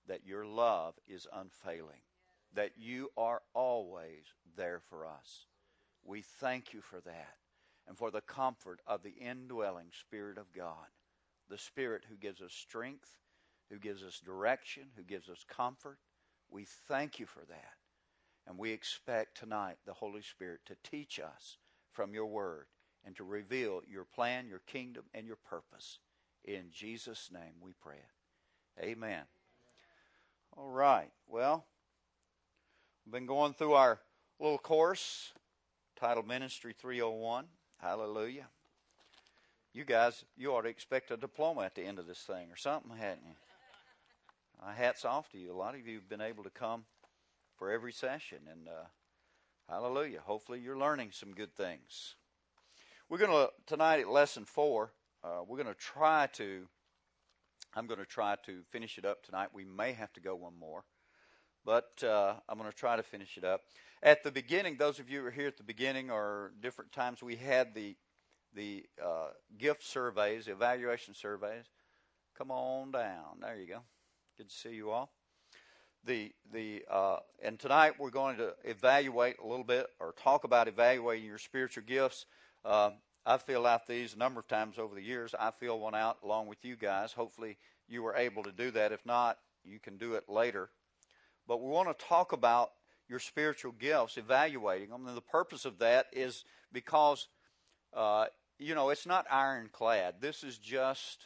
that your love is unfailing, that you are always there for us. We thank you for that and for the comfort of the indwelling Spirit of God, the Spirit who gives us strength, who gives us direction, who gives us comfort. We thank you for that. And we expect tonight the Holy Spirit to teach us from your word and to reveal your plan, your kingdom, and your purpose. In Jesus' name we pray it. Amen. All right. Well, we've been going through our little course titled Ministry 301. Hallelujah. You guys, you ought to expect a diploma at the end of this thing or something, hadn't you? Hats off to you. A lot of you have been able to come for every session, and hallelujah. Hopefully you're learning some good things. We're going to, tonight at lesson 4, I'm going to try to finish it up tonight. We may have to go one more, but I'm going to try to finish it up. At the beginning, those of you who are here at the beginning or different times, we had the gift surveys, the evaluation surveys. Come on down. There you go. Good to see you all. And tonight we're going to evaluate a little bit or talk about evaluating your spiritual gifts. I filled out these a number of times over the years. I filled one out along with you guys. Hopefully you were able to do that. If not, you can do it later. But we want to talk about your spiritual gifts, evaluating them. And the purpose of that is because, it's not ironclad. This is just,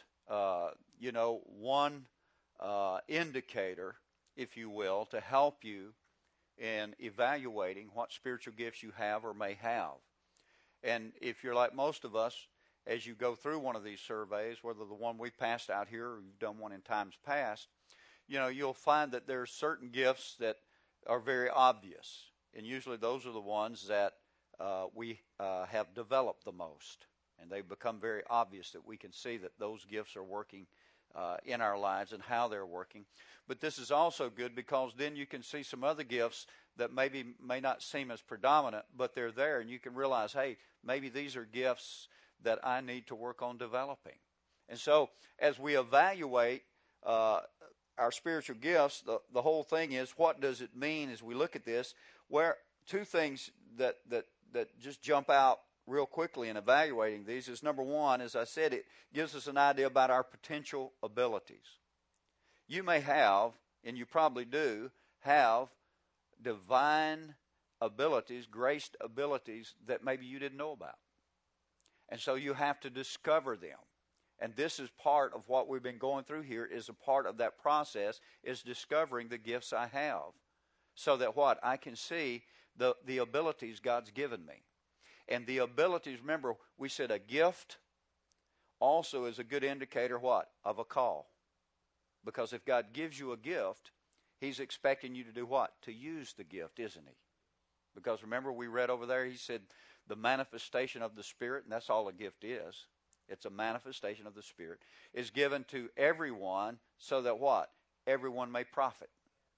one indicator, if you will, to help you in evaluating what spiritual gifts you have or may have. And if you're like most of us, as you go through one of these surveys, whether the one we passed out here or you've done one in times past, you'll find that there are certain gifts that are very obvious. And usually those are the ones that we have developed the most. And they've become very obvious that we can see that those gifts are working in our lives and how they're working. But this is also good because then you can see some other gifts that may not seem as predominant, but they're there, and you can realize, hey, maybe these are gifts that I need to work on developing. And so as we evaluate our spiritual gifts, the whole thing is, what does it mean as we look at this? Where two things that just jump out real quickly in evaluating these is, number one, as I said, it gives us an idea about our potential abilities. You may have, and you probably do, have divine abilities, graced abilities that maybe you didn't know about. And so you have to discover them. And this is part of what we've been going through here, is a part of that process, is discovering the gifts I have. So that what? I can see the abilities God's given me. And the abilities, remember, we said a gift also is a good indicator, what? Of a call. Because if God gives you a gift, He's expecting you to do what? To use the gift, isn't He? Because remember, we read over there, He said, the manifestation of the Spirit, and that's all a gift is. It's a manifestation of the Spirit, is given to everyone so that what? Everyone may profit.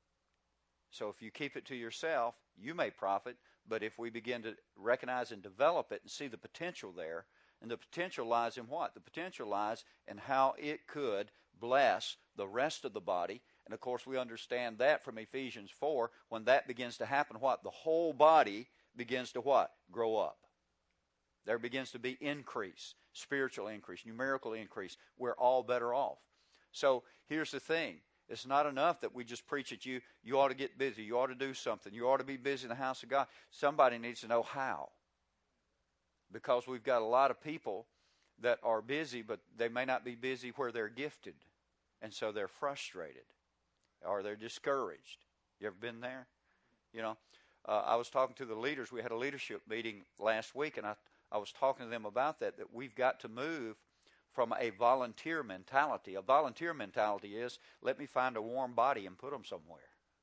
So if you keep it to yourself, you may profit. But if we begin to recognize and develop it and see the potential there, and the potential lies in what? The potential lies in how it could bless the rest of the body. And of course we understand that from Ephesians 4, when that begins to happen, what? The whole body begins to what? Grow up. There begins to be increase, spiritual increase, numerical increase. We're all better off. So here's the thing. It's not enough that we just preach at you. You ought to get busy. You ought to do something. You ought to be busy in the house of God. Somebody needs to know how. Because we've got a lot of people that are busy, but they may not be busy where they're gifted. And so they're frustrated or they're discouraged. You ever been there? I was talking to the leaders. We had a leadership meeting last week, and I was talking to them about that we've got to move from a volunteer mentality. A volunteer mentality is, let me find a warm body and put them somewhere.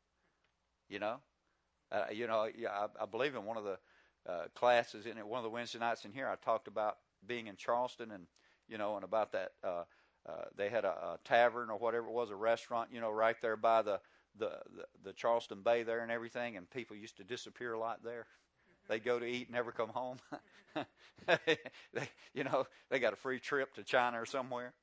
I believe in one of the classes in it, one of the Wednesday nights in here, I talked about being in Charleston and about that. They had a tavern or whatever it was, a restaurant, right there by the Charleston Bay there and everything, and people used to disappear a lot there. They'd go to eat and never come home. They got a free trip to China or somewhere.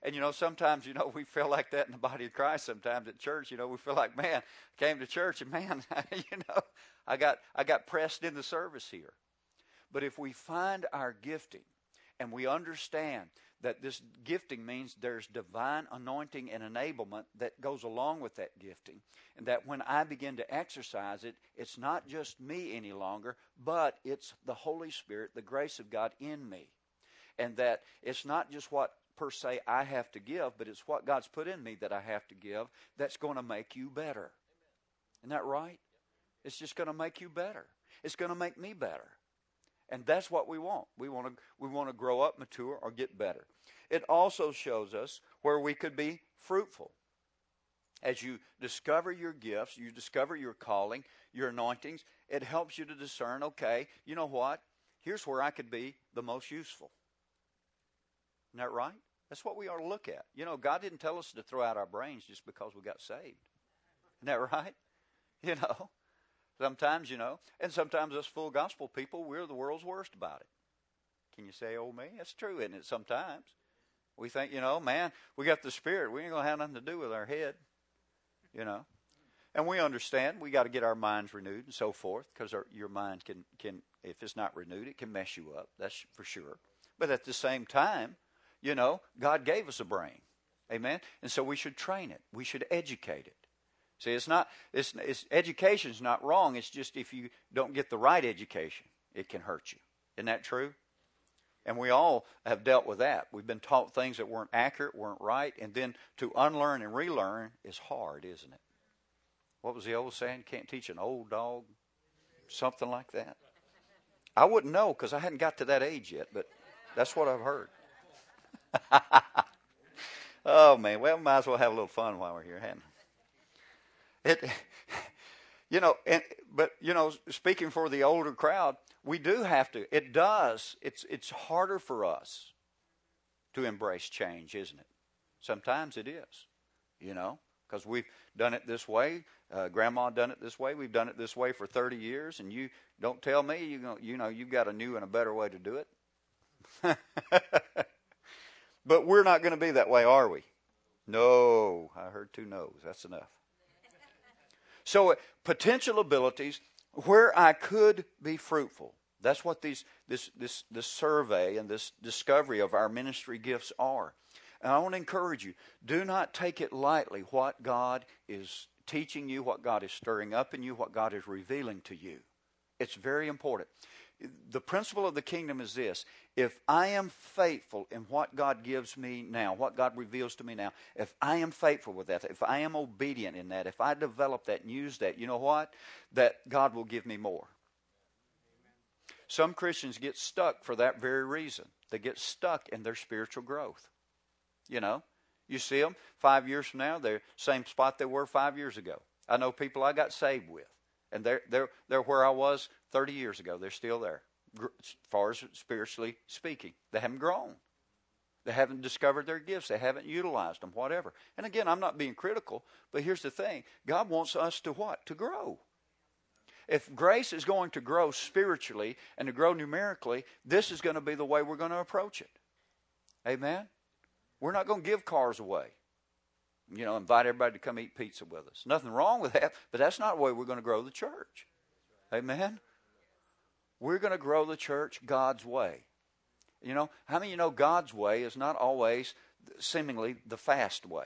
And, sometimes, we feel like that in the body of Christ sometimes at church. We feel like, man, I came to church and, man, I got pressed in the service here. But if we find our gifting and we understand that this gifting means there's divine anointing and enablement that goes along with that gifting, and that when I begin to exercise it, it's not just me any longer, but it's the Holy Spirit, the grace of God in me. And that it's not just what per se I have to give, but it's what God's put in me that I have to give that's going to make you better. Isn't that right? It's just going to make you better. It's going to make me better. And that's what we want. We want to grow up, mature, or get better. It also shows us where we could be fruitful. As you discover your gifts, you discover your calling, your anointings, it helps you to discern, okay, you know what? Here's where I could be the most useful. Isn't that right? That's what we ought to look at. God didn't tell us to throw out our brains just because we got saved. Isn't that right? Sometimes, and sometimes us full gospel people, we're the world's worst about it. Can you say, oh, me? That's true, isn't it? Sometimes. We think, man, we got the Spirit. We ain't going to have nothing to do with our head, And we understand we got to get our minds renewed and so forth, because your mind can, if it's not renewed, it can mess you up. That's for sure. But at the same time, God gave us a brain. Amen? And so we should train it. We should educate it. See, education's not wrong. It's just if you don't get the right education, it can hurt you. Isn't that true? And we all have dealt with that. We've been taught things that weren't accurate, weren't right, and then to unlearn and relearn is hard, isn't it? What was the old saying? Can't teach an old dog? Something like that. I wouldn't know because I hadn't got to that age yet, but that's what I've heard. Oh, man. Well, we might as well have a little fun while we're here, hadn't we? But speaking for the older crowd, we do have to. It's harder for us to embrace change, isn't it? Sometimes it is, because we've done it this way. Grandma done it this way. We've done it this way for 30 years, and you don't tell me you've got a new and a better way to do it. But we're not going to be that way, are we? No. I heard 2 no's. That's enough. So potential abilities where I could be fruitful. That's what this survey and this discovery of our ministry gifts are. And I want to encourage you, do not take it lightly what God is teaching you, what God is stirring up in you, what God is revealing to you. It's very important. The principle of the kingdom is this: if I am faithful in what God gives me now, what God reveals to me now, if I am faithful with that, if I am obedient in that, if I develop that and use that, you know what? That God will give me more. Some Christians get stuck for that very reason. They get stuck in their spiritual growth. You see them 5 years from now, they're same spot they were 5 years ago. I know people I got saved with, and they're where I was 30 years ago. They're still there, as far as spiritually speaking. They haven't grown. They haven't discovered their gifts. They haven't utilized them, whatever. And again, I'm not being critical, but here's the thing. God wants us to what? To grow. If grace is going to grow spiritually and to grow numerically, this is going to be the way we're going to approach it. Amen? We're not going to give cars away. Invite everybody to come eat pizza with us. Nothing wrong with that, but that's not the way we're going to grow the church. Amen? We're going to grow the church God's way. How many of you know God's way is not always seemingly the fast way?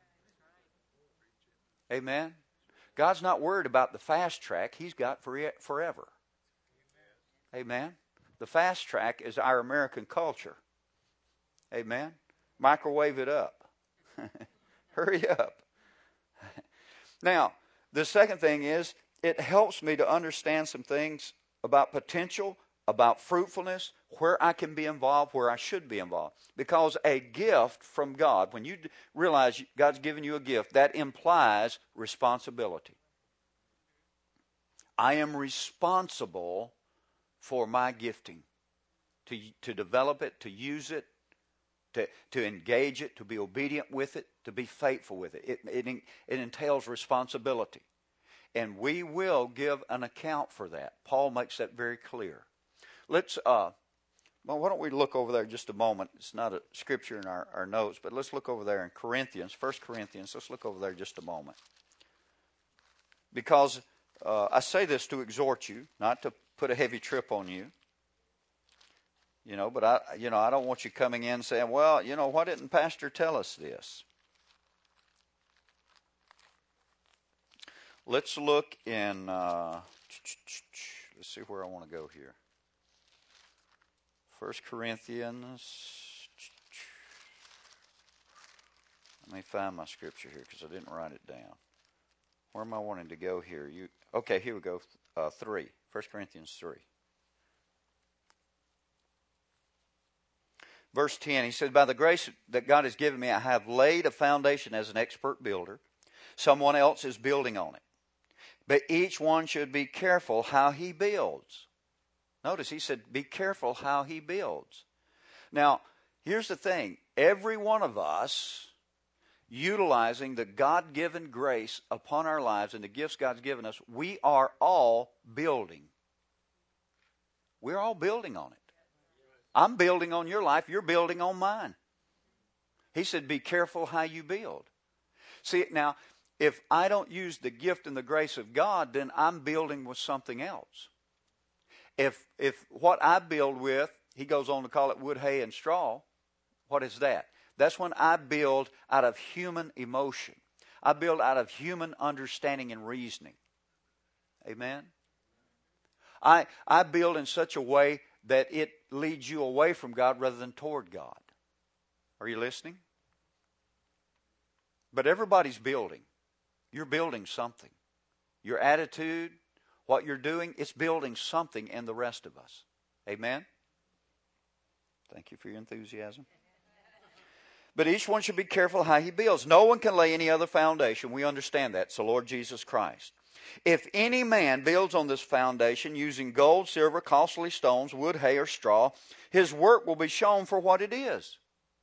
Amen? God's not worried about the fast track. He's got forever. Amen? The fast track is our American culture. Amen? Microwave it up. Hurry up. Now, the second thing is, it helps me to understand some things about potential, about fruitfulness, where I can be involved, where I should be involved. Because a gift from God, when you realize God's given you a gift, that implies responsibility. I am responsible for my gifting, to develop it, to use it, to engage it, to be obedient with it, to be faithful with it. It entails responsibility. And we will give an account for that. Paul makes that very clear. Let's Well, why don't we look over there just a moment? It's not a scripture in our notes, but let's look over there in Corinthians, 1 Corinthians. Let's look over there just a moment. Because I say this to exhort you, not to put a heavy trip on you. But I don't want you coming in saying, well, why didn't Pastor tell us this? Let's look in, let's see where I want to go here. 1 Corinthians. Let me find my scripture here because I didn't write it down. Where am I wanting to go here? Okay, here we go. 3. 1 Corinthians 3. Verse 10, he said, by the grace that God has given me, I have laid a foundation as an expert builder. Someone else is building on it. But each one should be careful how he builds. Notice he said, be careful how he builds. Now, here's the thing. Every one of us, utilizing the God-given grace upon our lives and the gifts God's given us, we are all building. We're all building on it. I'm building on your life. You're building on mine. He said, be careful how you build. See, now, if I don't use the gift and the grace of God, then I'm building with something else. If what I build with, he goes on to call it wood, hay, and straw, what is that? That's when I build out of human emotion. I build out of human understanding and reasoning. Amen? I build in such a way that it leads you away from God rather than toward God. Are you listening? But everybody's building. You're building something. Your attitude, what you're doing, it's building something in the rest of us. Amen? Thank you for your enthusiasm. But each one should be careful how he builds. No one can lay any other foundation. We understand that. It's the Lord Jesus Christ. If any man builds on this foundation using gold, silver, costly stones, wood, hay, or straw, his work will be shown for what it is.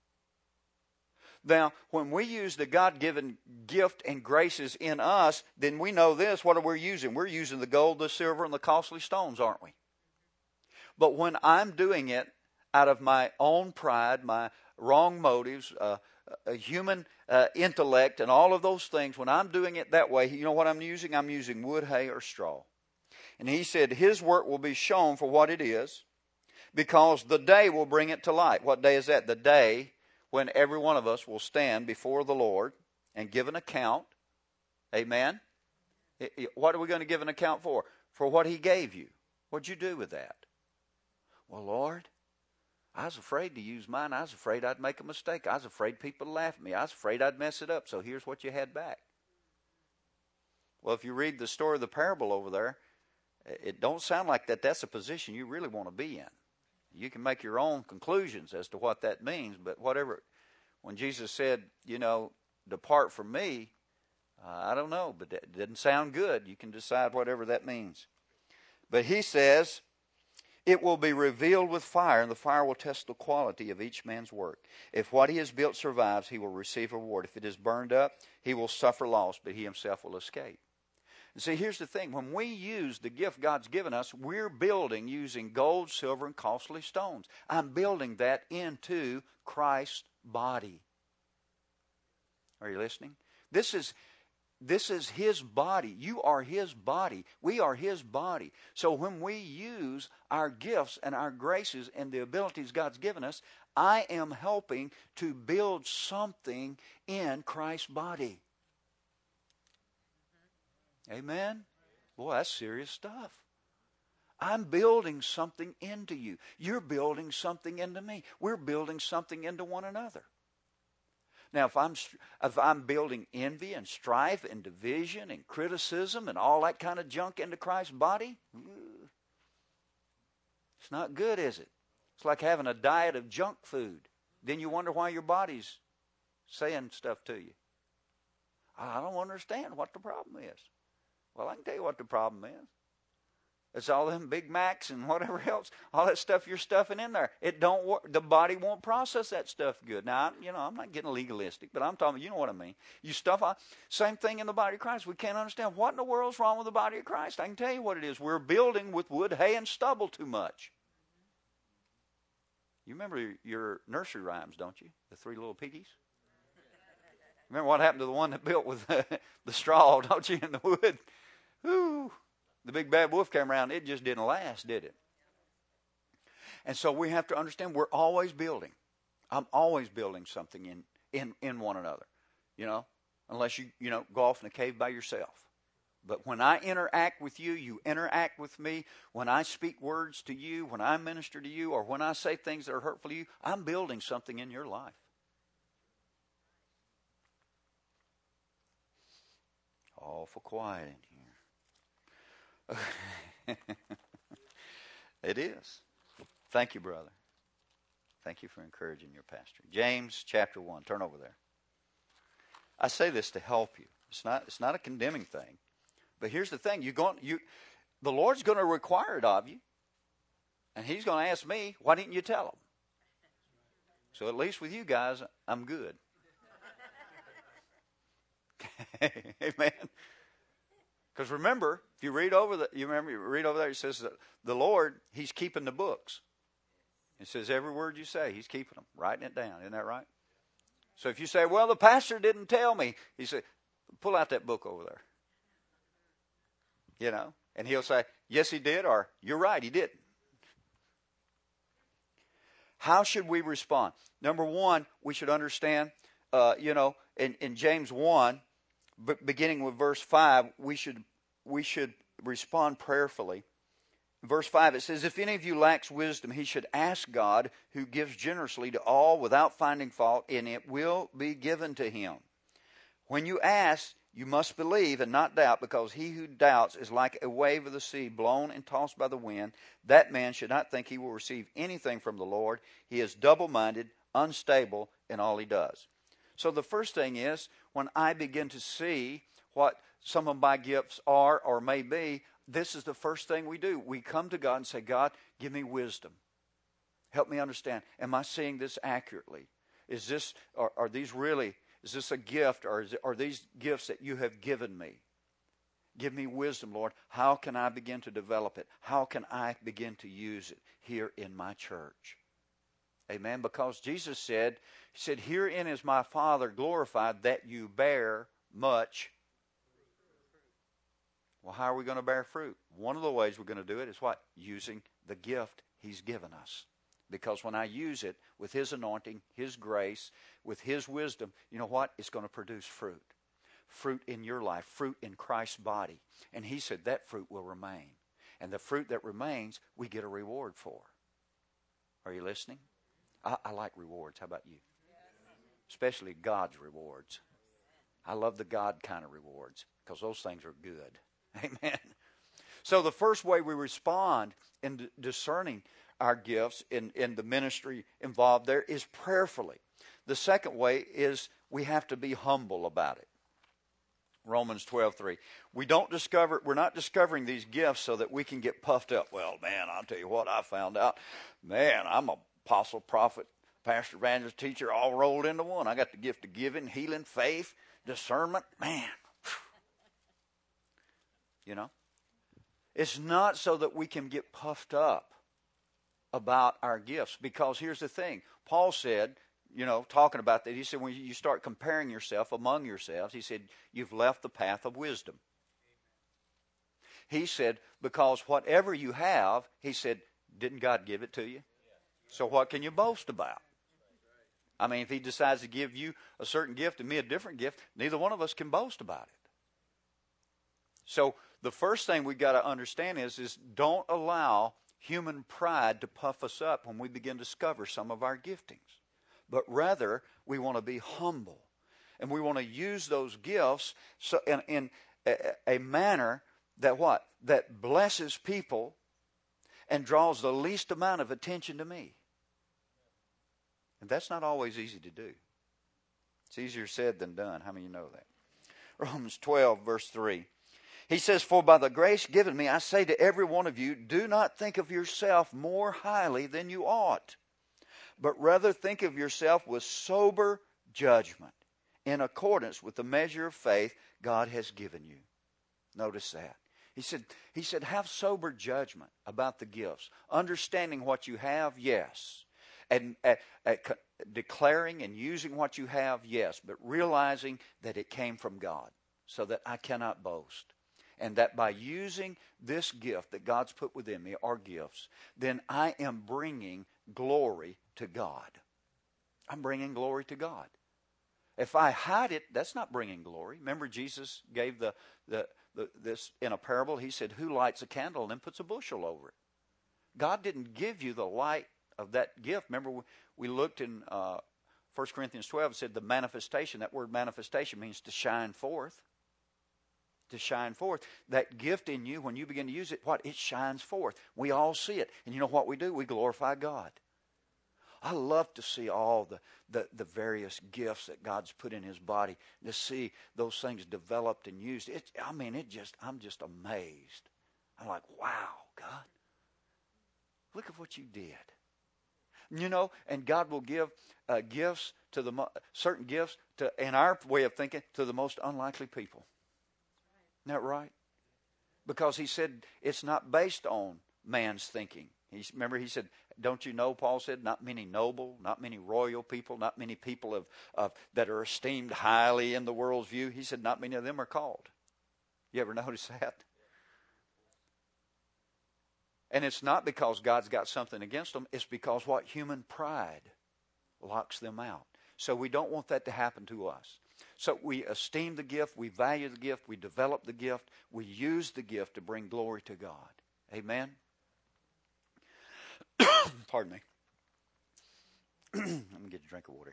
Now, when we use the God-given gift and graces in us, then we know this. What are we using? We're using the gold, the silver, and the costly stones, aren't we? But when I'm doing it out of my own pride, my wrong motives, a human intellect, and all of those things, when I'm doing it that way, you know what I'm using? I'm using wood, hay, or straw. And he said his work will be shown for what it is, because the day will bring it to light. What day is that? The day when every one of us will stand before the Lord and give an account. Amen? What are we going to give an account for? For what he gave you. What'd you do with that? Well, Lord, I was afraid to use mine. I was afraid I'd make a mistake. I was afraid people would laugh at me. I was afraid I'd mess it up. So here's what you had back. Well, if you read the story of the parable over there, it don't sound like that's a position you really want to be in. You can make your own conclusions as to what that means, but whatever. When Jesus said, depart from me, I don't know, but it didn't sound good. You can decide whatever that means. But he says, it will be revealed with fire, and the fire will test the quality of each man's work. If what he has built survives, he will receive a reward. If it is burned up, he will suffer loss, but he himself will escape. And see, here's the thing. When we use the gift God's given us, we're building using gold, silver, and costly stones. I'm building that into Christ's body. Are you listening? This is his body. You are his body. We are his body. So when we use our gifts and our graces and the abilities God's given us, I am helping to build something in Christ's body. Amen? Boy, that's serious stuff. I'm building something into you. You're building something into me. We're building something into one another. Now, if I'm building envy and strife and division and criticism and all that kind of junk into Christ's body, it's not good, is it? It's like having a diet of junk food. Then you wonder why your body's saying stuff to you. I don't understand what the problem is. Well, I can tell you what the problem is. It's all them Big Macs and whatever else, all that stuff you're stuffing in there. It don't work. The body won't process that stuff good. Now, I'm not getting legalistic, but I'm talking, you know what I mean. You stuff on, same thing in the body of Christ. We can't understand what in the world's wrong with the body of Christ. I can tell you what it is. We're building with wood, hay, and stubble too much. You remember your nursery rhymes, don't you? The Three Little Piggies? Remember what happened to the one that built with the straw, don't you, in the wood? Ooh, the big bad wolf came around. It just didn't last, did it? And so we have to understand we're always building. I'm always building something in one another, unless you go off in a cave by yourself. But when I interact with you, you interact with me. When I speak words to you, when I minister to you, or when I say things that are hurtful to you, I'm building something in your life. Awful quiet in here. It is. Thank you, brother. Thank you for encouraging your pastor. James chapter 1. Turn over there. I say this to help you. It's not a condemning thing. But here's the thing. The Lord's going to require it of you. And He's going to ask me, why didn't you tell Him? So at least with you guys, I'm good. Amen. Because remember, if you read over there, it says that the Lord, He's keeping the books. It says every word you say, He's keeping them, writing it down. Isn't that right? So if you say, well, the pastor didn't tell me, He said, pull out that book over there. And He'll say, yes, He did, or you're right, He didn't. How should we respond? Number one, we should understand, in James 1, beginning with verse 5, we should respond prayerfully. In verse 5, it says, if any of you lacks wisdom, he should ask God, who gives generously to all without finding fault, and it will be given to him. When you ask, you must believe and not doubt, because he who doubts is like a wave of the sea blown and tossed by the wind. That man should not think he will receive anything from the Lord. He is double-minded, unstable in all he does. So the first thing is, when I begin to see what some of my gifts are or may be, this is the first thing we do. We come to God and say, God, give me wisdom. Help me understand. Am I seeing this accurately? Is this a gift, or are these gifts that you have given me? Give me wisdom, Lord. How can I begin to develop it? How can I begin to use it here in my church? Amen. Because Jesus said, He said, herein is my Father glorified, that you bear much. Well, how are we going to bear fruit? One of the ways we're going to do it is what? Using the gift He's given us. Because when I use it with His anointing, His grace, with His wisdom, you know what? It's going to produce fruit. Fruit in your life, fruit in Christ's body. And He said that fruit will remain. And the fruit that remains, we get a reward for. Are you listening? I like rewards. How about you? Especially God's rewards. I love the God kind of rewards, because those things are good. Amen. So the first way we respond in discerning our gifts in the ministry involved there is prayerfully. The second way is we have to be humble about it. Romans 12:3. We're not discovering these gifts so that we can get puffed up. Well, man, I'll tell you what I found out. Man, I'm an apostle, prophet, pastor, evangelist, teacher, all rolled into one. I got the gift of giving, healing, faith, discernment. Man. It's not so that we can get puffed up about our gifts. Because here's the thing. Paul said, talking about that, he said, when you start comparing yourself among yourselves, he said, you've left the path of wisdom. He said, because whatever you have, he said, didn't God give it to you? So what can you boast about? I mean, if He decides to give you a certain gift and me a different gift, neither one of us can boast about it. So the first thing we've got to understand is don't allow human pride to puff us up when we begin to discover some of our giftings. But rather, we want to be humble. And we want to use those gifts in a manner that what? That blesses people and draws the least amount of attention to me. And that's not always easy to do. It's easier said than done. How many of you know that? Romans 12, verse 3. He says, for by the grace given me, I say to every one of you, do not think of yourself more highly than you ought, but rather think of yourself with sober judgment, in accordance with the measure of faith God has given you. Notice that. He said, have sober judgment about the gifts. Understanding what you have, yes. And declaring and using what you have, yes, but realizing that it came from God, so that I cannot boast. And that by using this gift that God's put within me, our gifts, then I am bringing glory to God. I'm bringing glory to God. If I hide it, that's not bringing glory. Remember, Jesus gave this in a parable. He said, who lights a candle and then puts a bushel over it? God didn't give you the light of that gift. Remember, we looked in 1 Corinthians 12. It said the manifestation. That word manifestation means to shine forth. To shine forth. That gift in you, when you begin to use it, what? It shines forth. We all see it. And you know what we do? We glorify God. I love to see all the various gifts that God's put in His body, to see those things developed and used. I'm just amazed. I'm like, wow, God, look at what you did. You know, and God will give gifts to certain gifts to, in our way of thinking, to the most unlikely people. Isn't that right? Because He said it's not based on man's thinking. Remember, He said, don't you know, Paul said, not many noble, not many royal people, not many people that are esteemed highly in the world's view. He said, not many of them are called. You ever notice that? And it's not because God's got something against them. It's because what? Human pride locks them out. So we don't want that to happen to us. So we esteem the gift, we value the gift, we develop the gift, we use the gift to bring glory to God. Amen? Pardon me. Let me get a drink of water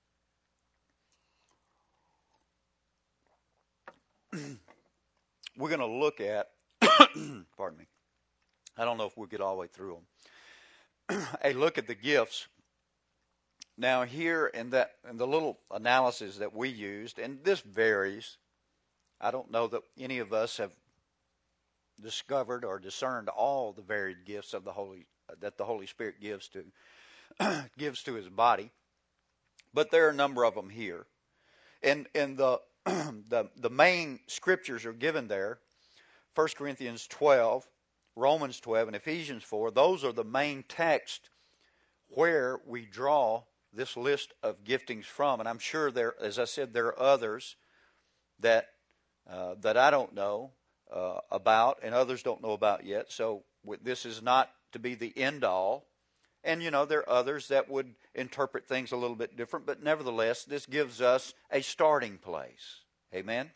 here. We're going to look at, pardon me, I don't know if we'll get all the way through them. A look at the gifts. Now here in the little analysis that we used, and this varies. I don't know that any of us have discovered or discerned all the varied gifts of that the Holy Spirit gives to His body, but there are a number of them here. And the main scriptures are given there: 1 Corinthians 12, Romans 12, and Ephesians 4. Those are the main text where we draw this list of giftings from. And I'm sure there, as I said, there are others that I don't know about, and others don't know about yet. So this is not to be the end all. And, you know, there are others that would interpret things a little bit different, but nevertheless, this gives us a starting place. Amen?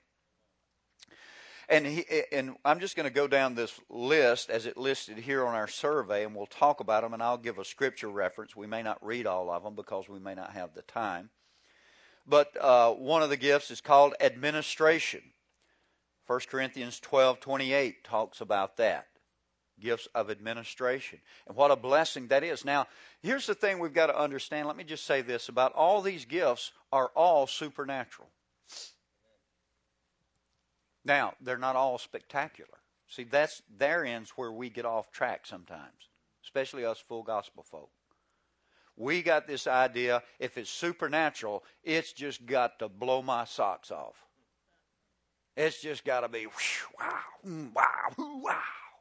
And I'm just going to go down this list as it listed here on our survey, and we'll talk about them, and I'll give a scripture reference. We may not read all of them because we may not have the time. But one of the gifts is called administration. 1 Corinthians 12:28 talks about that. Gifts of administration. And what a blessing that is. Now, here's the thing we've got to understand. Let me just say this about all these gifts are all supernatural. Now, they're not all spectacular. See, therein where we get off track sometimes, especially us full gospel folk. We got this idea, if it's supernatural, it's just got to blow my socks off. It's just got to be, wow, wow, wow.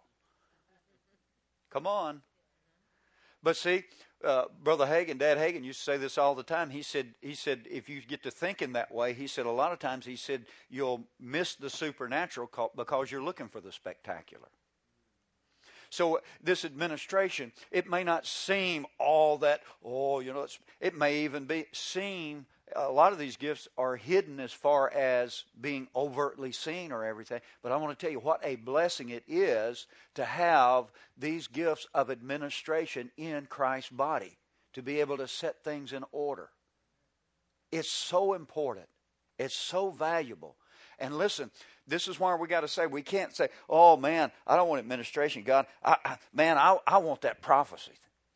Come on. But see, Brother Hagin, Dad Hagin used to say this all the time. He said, if you get to thinking that way, he said a lot of times, he said, you'll miss the supernatural because you're looking for the spectacular. So this administration, it may not seem all that, it may even seem, a lot of these gifts are hidden as far as being overtly seen or everything. But I want to tell you what a blessing it is to have these gifts of administration in Christ's body, to be able to set things in order. It's so important. It's so valuable. And listen, this is why we got to say, we can't say, oh man, I don't want administration, God. I want that prophecy.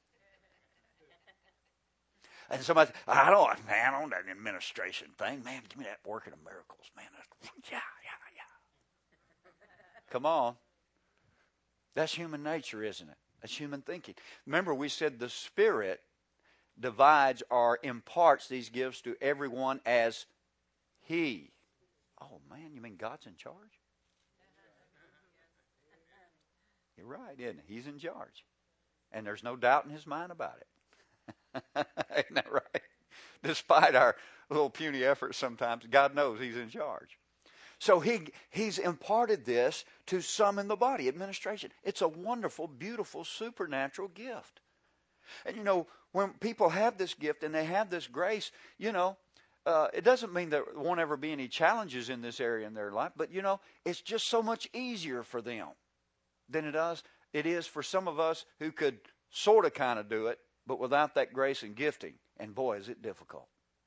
And somebody, I don't want that administration thing. Man, give me that working of miracles, man. Yeah. Come on. That's human nature, isn't it? That's human thinking. Remember, we said the Spirit divides or imparts these gifts to everyone as He. Oh, man, you mean God's in charge? You're right, isn't it? He's in charge. And there's no doubt in His mind about it. Isn't that right? Despite our little puny efforts sometimes, God knows He's in charge. So He's imparted this to some in the body, administration. It's a wonderful, beautiful, supernatural gift. And when people have this gift and they have this grace, it doesn't mean there won't ever be any challenges in this area in their life, but it's just so much easier for them than it is for some of us who could sort of kind of do it, but without that grace and gifting. And boy, is it difficult.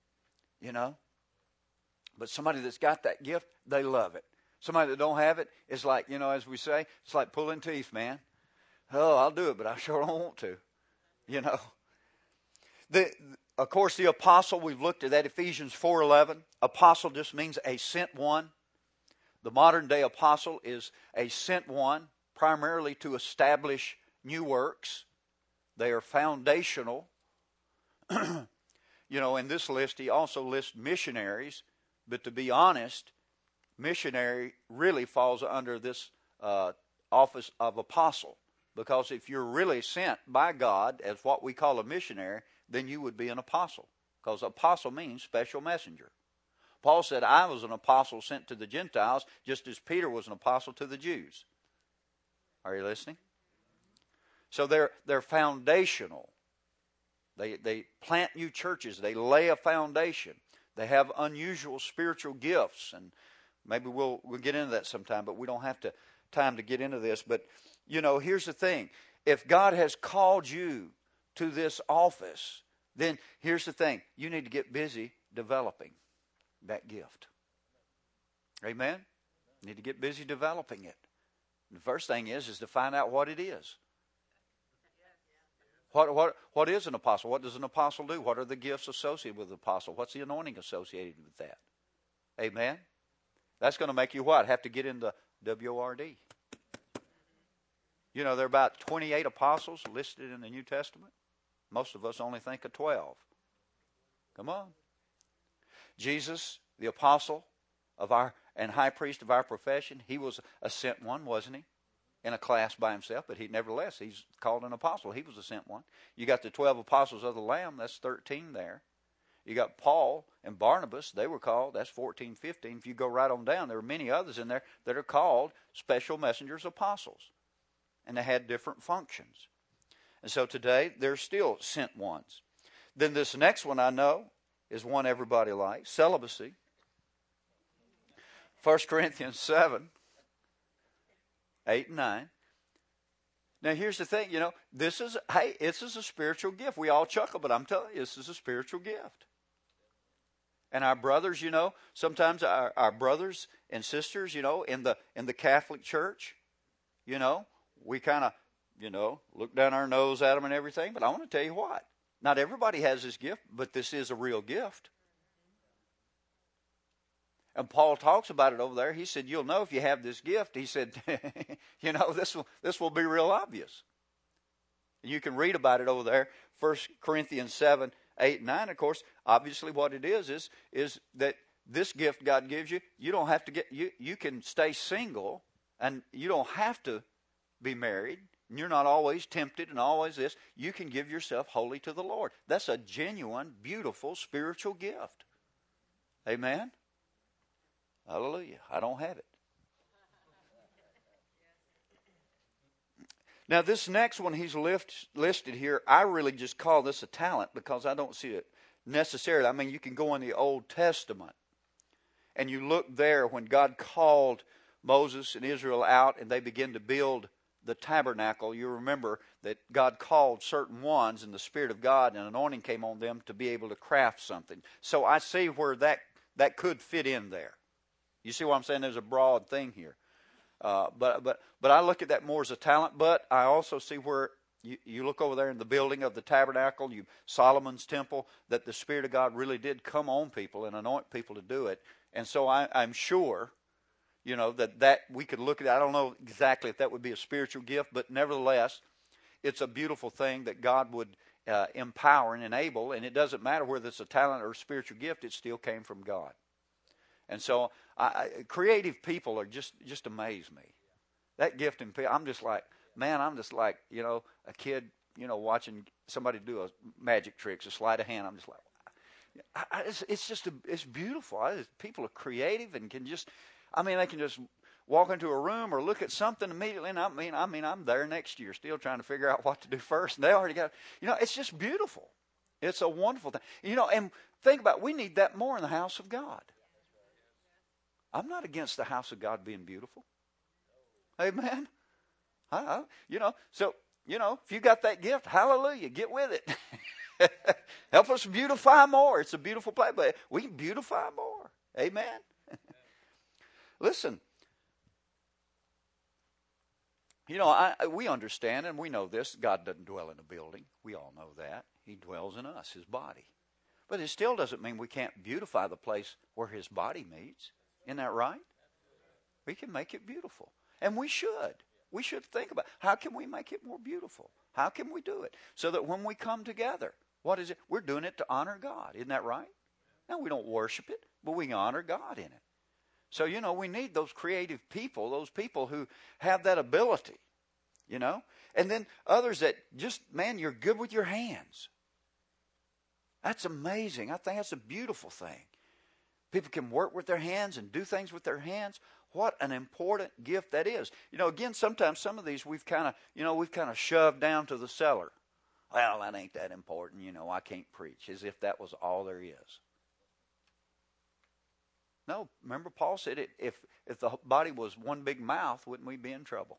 But somebody that's got that gift, they love it. Somebody that don't have it, it's like, as we say, it's like pulling teeth, man. Oh, I'll do it, but I sure don't want to. Of course, the apostle, we've looked at that, Ephesians 4:11. Apostle just means a sent one. The modern day apostle is a sent one, primarily to establish new works. They are foundational. In this list, he also lists missionaries. But to be honest, missionary really falls under this office of apostle. Because if you're really sent by God as what we call a missionary, then you would be an apostle. Because apostle means special messenger. Paul said, I was an apostle sent to the Gentiles, just as Peter was an apostle to the Jews. Are you listening? So they're foundational. They plant new churches. They lay a foundation. They have unusual spiritual gifts, and maybe we'll get into that sometime, but we don't have time to get into this. But, here's the thing. If God has called you to this office, then here's the thing. You need to get busy developing that gift. Amen? You need to get busy developing it. And the first thing is to find out what it is. What is an apostle? What does an apostle do? What are the gifts associated with an apostle? What's the anointing associated with that? Amen? That's going to make you what? Have to get into WORD. There are about 28 apostles listed in the New Testament. Most of us only think of 12. Come on. Jesus, the apostle and high priest of our profession, he was a sent one, wasn't he? In a class by himself, but nevertheless, he's called an apostle. He was a sent one. You got the 12 apostles of the Lamb, that's 13 there. You got Paul and Barnabas, they were called, that's 14, 15. If you go right on down, there are many others in there that are called special messengers, apostles. And they had different functions. And so today, they're still sent ones. Then this next one I know is one everybody likes, celibacy. 1 Corinthians 7. 8 and 9. Now here's the thing, this is a spiritual gift. We all chuckle, but I'm telling you, this is a spiritual gift. And our brothers, sometimes our brothers and sisters, in the Catholic Church, we kind of, look down our nose at them and everything. But I want to tell you what, not everybody has this gift, but this is a real gift. And Paul talks about it over there. He said, you'll know if you have this gift. He said, this will be real obvious. And you can read about it over there, 1 Corinthians 7, 8, and 9. Of course, obviously what it is that this gift God gives you, you don't have to you can stay single, and you don't have to be married. And you're not always tempted and always this. You can give yourself wholly to the Lord. That's a genuine, beautiful, spiritual gift. Amen? Hallelujah. I don't have it. Now, this next one he's listed here, I really just call this a talent because I don't see it necessarily. I mean, you can go in the Old Testament and you look there when God called Moses and Israel out and they began to build the tabernacle. You remember that God called certain ones and the Spirit of God and anointing came on them to be able to craft something. So I see where that could fit in there. You see what I'm saying? There's a broad thing here. But I look at that more as a talent, but I also see where you look over there in the building of the tabernacle, Solomon's temple, that the Spirit of God really did come on people and anoint people to do it. And so I'm sure, that we could look at it. I don't know exactly if that would be a spiritual gift, but nevertheless, it's a beautiful thing that God would empower and enable. And it doesn't matter whether it's a talent or a spiritual gift, it still came from God. And so creative people are just amaze me. That gift in people, I'm just like a kid watching somebody do a magic trick, a sleight of hand. I'm just like, it's beautiful. People are creative and can just, they can just walk into a room or look at something immediately. And I'm there next year still trying to figure out what to do first. And they already got, it's just beautiful. It's a wonderful thing. And think about it, we need that more in the house of God. I'm not against the house of God being beautiful. Amen. So, if you got that gift, hallelujah, get with it. Help us beautify more. It's a beautiful place, but we can beautify more. Amen. Listen, we understand and we know this. God doesn't dwell in a building. We all know that. He dwells in us, His body. But it still doesn't mean we can't beautify the place where His body meets. Isn't that right? We can make it beautiful. And we should. We should think about how can we make it more beautiful? How can we do it? So that when we come together, what is it? We're doing it to honor God. Isn't that right? Now, we don't worship it, but we honor God in it. So, we need those creative people, those people who have that ability, And then others that just, man, you're good with your hands. That's amazing. I think that's a beautiful thing. People can work with their hands and do things with their hands. What an important gift that is. Again, sometimes some of these we've kind of shoved down to the cellar. Well, that ain't that important. I can't preach, as if that was all there is. No, remember Paul said it, if the body was one big mouth, wouldn't we be in trouble?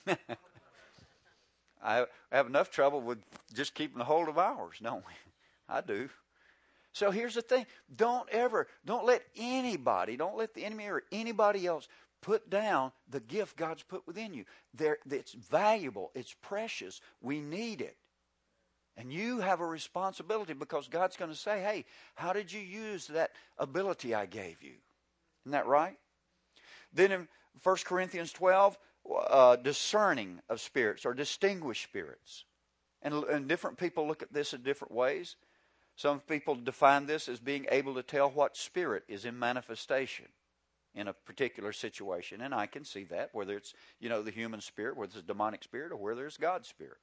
I have enough trouble with just keeping a hold of ours, don't we? I do. So here's the thing. Don't let the enemy or anybody else put down the gift God's put within you. It's valuable. It's precious. We need it. And you have a responsibility because God's going to say, hey, how did you use that ability I gave you? Isn't that right? Then in 1 Corinthians 12, discerning of spirits or distinguished spirits. And different people look at this in different ways. Some people define this as being able to tell what spirit is in manifestation in a particular situation. And I can see that, whether it's, the human spirit, whether it's a demonic spirit, or whether it's God's spirit.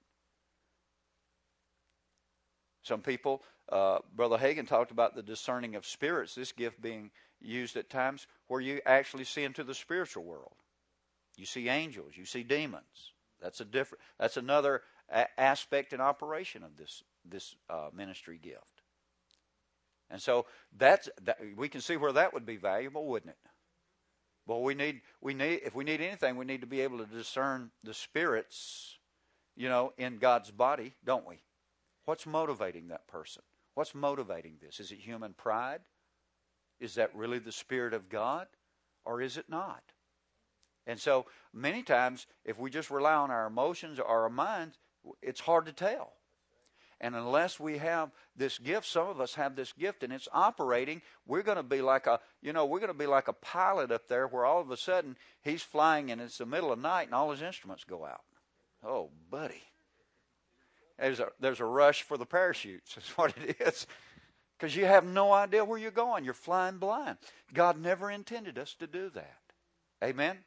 Some people, Brother Hagin talked about the discerning of spirits, this gift being used at times where you actually see into the spiritual world. You see angels, you see demons. That's another aspect and operation of this ministry gift. And so we can see where that would be valuable, wouldn't it? Well, if we need anything, we need to be able to discern the spirits, in God's body, don't we? What's motivating that person? What's motivating this? Is it human pride? Is that really the Spirit of God? Or is it not? And so many times, if we just rely on our emotions or our minds, it's hard to tell. And unless we have this gift, some of us have this gift and it's operating, we're going to be like a pilot up there where all of a sudden he's flying and it's the middle of the night and all his instruments go out. Oh, buddy. There's a rush for the parachutes. That's what it is. Because you have no idea where you're going. You're flying blind. God never intended us to do that. Amen?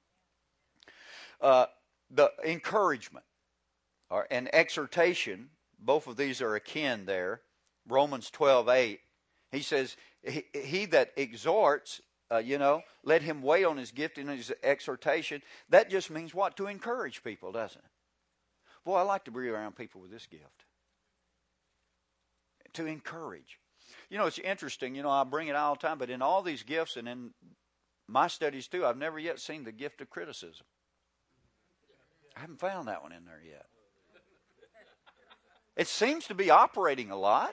The encouragement and exhortation, both of these are akin there. Romans 12:8, he says, he that exhorts, let him wait on his gift and his exhortation. That just means what? To encourage people, doesn't it? Boy, I like to be around people with this gift. To encourage. It's interesting, I bring it all the time, but in all these gifts and in my studies too, I've never yet seen the gift of criticism. I haven't found that one in there yet. It seems to be operating a lot.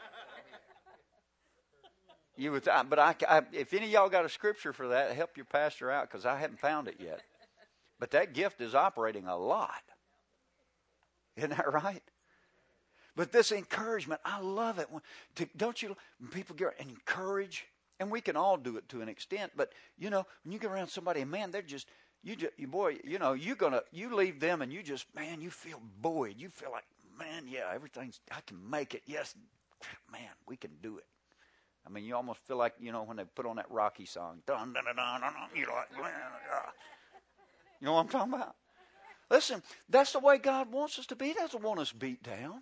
But if any of y'all got a scripture for that, help your pastor out because I haven't found it yet. But that gift is operating a lot. Isn't that right? But this encouragement, I love it. Don't you? When people get and encourage, and we can all do it to an extent. But when you get around somebody, and man, they're just you leave them, and you feel buoyed. You feel like, man, yeah, I can make it. Yes, man, we can do it. I mean, you almost feel like when they put on that Rocky song, dun dun dun dun dun. You're like, you know what I'm talking about? Listen, that's the way God wants us to be. He doesn't want us beat down.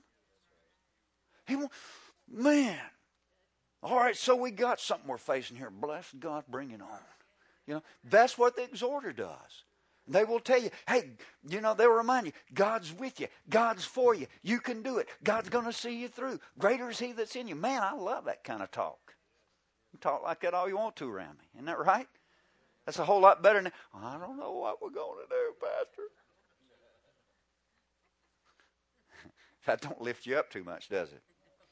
Man. All right, so we got something we're facing here. Bless God, bring it on. You know, that's what the exhorter does. They will tell you, hey, you know, they'll remind you, God's with you. God's for you. You can do it. God's going to see you through. Greater is He that's in you. Man, I love that kind of talk. You talk like that all you want to around me. Isn't that right? That's a whole lot better than, I don't know what we're going to do, Pastor. That don't lift you up too much, does it?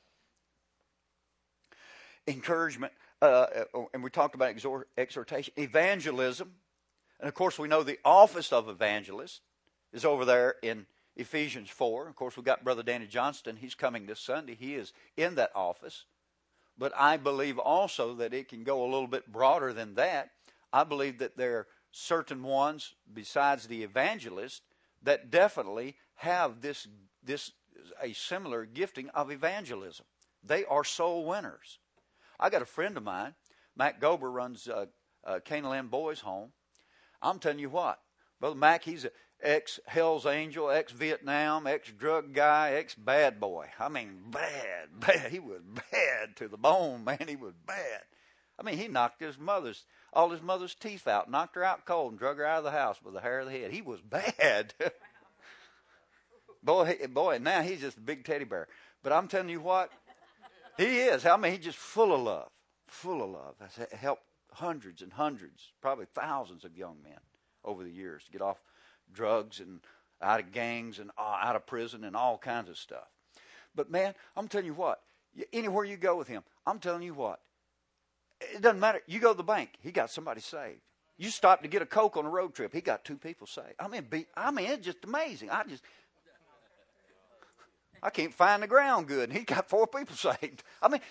Encouragement, and we talked about exhortation, evangelism. And, of course, we know the office of evangelist is over there in Ephesians 4. Of course, we've got Brother Danny Johnston. He's coming this Sunday. He is in that office. But I believe also that it can go a little bit broader than that. I believe that there are certain ones, besides the evangelist, that definitely have this a similar gifting of evangelism. They are soul winners. I got a friend of mine, Mac Gober, runs Canaan Land Boys Home. I'm telling you what, Brother Mac, he's an ex-Hell's Angel, ex-Vietnam, ex-drug guy, ex-bad boy. I mean, bad. He was bad to the bone, man. He was bad. I mean, he knocked all his mother's teeth out, knocked her out cold, and drug her out of the house with the hair of the head. He was bad. Boy, now he's just a big teddy bear. But I'm telling you what, he is. I mean, he's just full of love. That's helped hundreds and hundreds, probably thousands of young men over the years to get off drugs and out of gangs and out of prison and all kinds of stuff. But, man, I'm telling you what, anywhere you go with him, I'm telling you what, it doesn't matter. You go to the bank, he got somebody saved. You stop to get a Coke on a road trip, he got 2 people saved. I mean, it's just amazing. I can't find the ground good, and he got 4 people saved. I mean,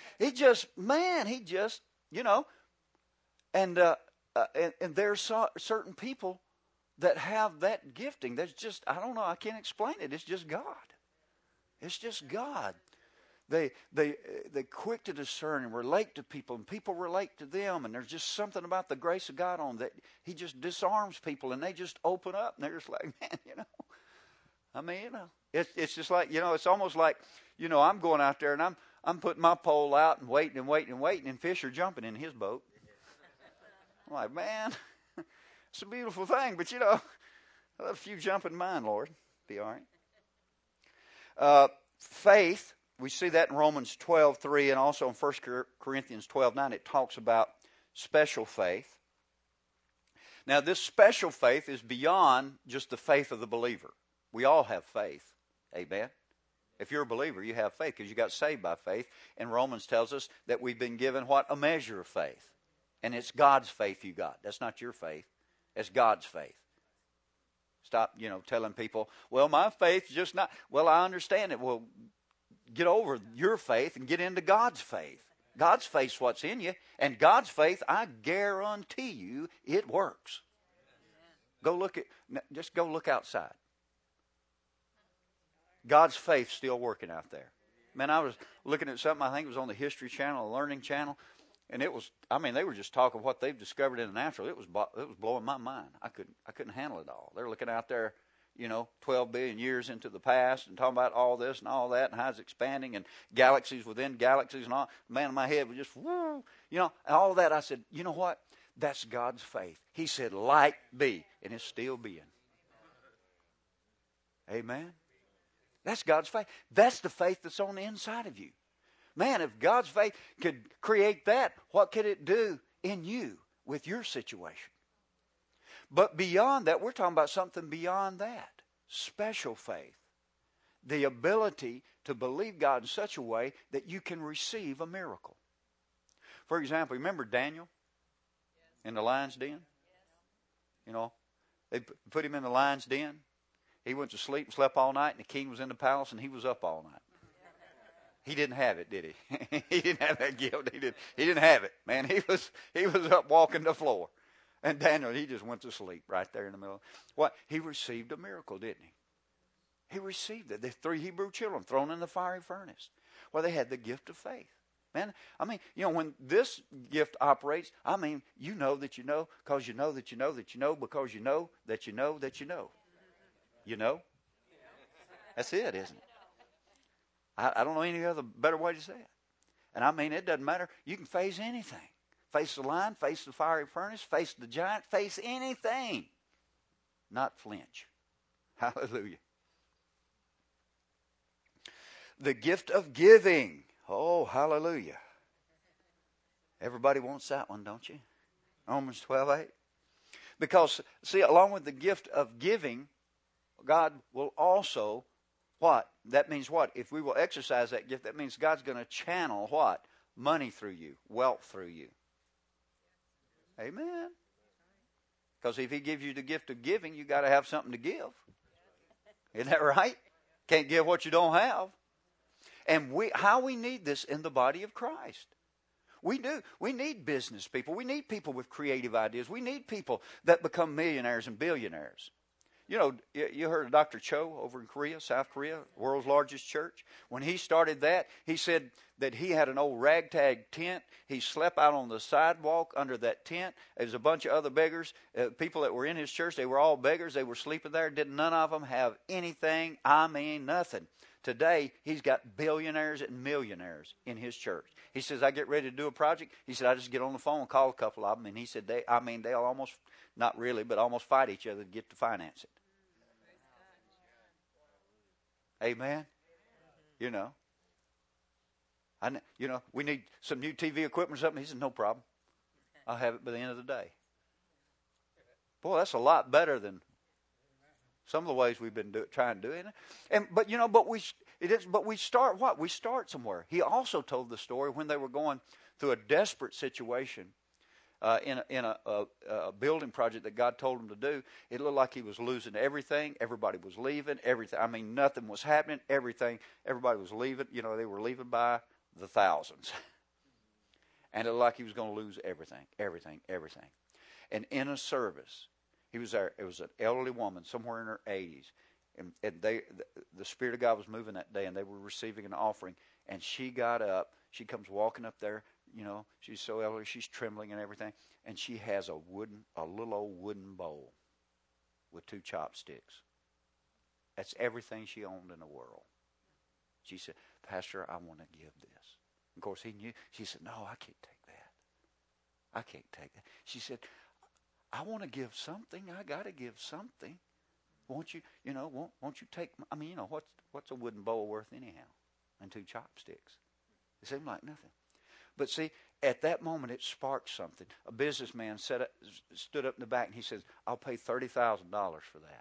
you know, and there's certain people that have that gifting. That's just, I don't know, I can't explain it. It's just God. It's just God. They quick to discern and relate to people, and people relate to them, and there's just something about the grace of God on that. He just disarms people, and they just open up, and they're just like, man, you know. I mean, you know, it's just like, you know, it's almost like, you know, I'm going out there, and I'm putting my pole out and waiting, and fish are jumping in his boat. I'm like, man, it's a beautiful thing, but, you know, I'll let a few jump in mine, Lord. Be all right. Faith, we see that in Romans 12:3 and also in 1 Corinthians 12:9. It talks about special faith. Now, this special faith is beyond just the faith of the believer. We all have faith. Amen. If you're a believer, you have faith because you got saved by faith. And Romans tells us that we've been given what? A measure of faith. And it's God's faith you got. That's not your faith. It's God's faith. Stop, you know, telling people, well, my faith's just not. Well, I understand it. Well, get over your faith and get into God's faith. God's faith's what's in you. And God's faith, I guarantee you, it works. Just go look outside. God's faith's still working out there. Man, I was looking at something, I think it was on the History Channel, the Learning Channel, and it was, I mean, they were just talking what they've discovered in the natural. It was blowing my mind. I couldn't handle it all. They're looking out there, you know, 12 billion years into the past and talking about all this and all that and how it's expanding and galaxies within galaxies and all. Man, my head was just, whoo, you know, and all that. I said, you know what? That's God's faith. He said, light be, and it's still being. Amen. That's God's faith. That's the faith that's on the inside of you. Man, if God's faith could create that, what could it do in you with your situation? But beyond that, we're talking about something beyond that. Special faith. The ability to believe God in such a way that you can receive a miracle. For example, remember Daniel in the lion's den? You know, they put him in the lion's den. He went to sleep and slept all night, and the king was in the palace, and he was up all night. He didn't have it, did he? He didn't have that gift. He didn't have it, man. He was up walking the floor. And Daniel, he just went to sleep right there in the middle. What? He received a miracle, didn't he? He received it. The 3 Hebrew children thrown in the fiery furnace. Well, they had the gift of faith. Man, I mean, you know, when this gift operates, I mean, you know that you know because you know that you know that you know because you know that you know that you know. You know? That's it, isn't it? I don't know any other better way to say it. And I mean, it doesn't matter. You can face anything. Face the lion, face the fiery furnace, face the giant, face anything. Not flinch. Hallelujah. The gift of giving. Oh, hallelujah. Everybody wants that one, don't you? Romans 12:8. Because, see, along with the gift of giving, God will also, what? That means what? If we will exercise that gift, that means God's going to channel what? Money through you, wealth through you. Amen. Because if He gives you the gift of giving, you got to have something to give. Isn't that right? Can't give what you don't have. And how we need this in the body of Christ. We do. We need business people. We need people with creative ideas. We need people that become millionaires and billionaires. You know, you heard of Dr. Cho over in Korea, South Korea, world's largest church. When he started that, he said that he had an old ragtag tent. He slept out on the sidewalk under that tent. There was a bunch of other beggars, people that were in his church. They were all beggars. They were sleeping there. None of them have anything. I mean, nothing. Today, he's got billionaires and millionaires in his church. He says, I get ready to do a project. He said, I just get on the phone and call a couple of them. And he said, they'll almost, not really, but almost fight each other to get to finance it. Amen. You know. We need some new TV equipment or something. He said, no problem. I'll have it by the end of the day. Boy, that's a lot better than some of the ways we've been trying to do it. But we start what? We start somewhere. He also told the story when they were going through a desperate situation in a building project that God told him to do. It looked like he was losing everything. Everybody was leaving. Everything. I mean, nothing was happening. Everything. Everybody was leaving. You know, they were leaving by the thousands. And it looked like he was going to lose everything. And in a service, he was there. It was an elderly woman, somewhere in her 80s. And the Spirit of God was moving that day, and they were receiving an offering. And she got up. She comes walking up there. You know, she's so elderly. She's trembling and everything. And she has a little old wooden bowl with 2 chopsticks. That's everything she owned in the world. She said, Pastor, I want to give this. Of course, he knew. She said, no, I can't take that. I can't take that. She said, I want to give something. I got to give something. Won't you take, what's a wooden bowl worth anyhow? And 2 chopsticks. It seemed like nothing. But see, at that moment, it sparked something. A businessman stood up in the back and he says, I'll pay $30,000 for that.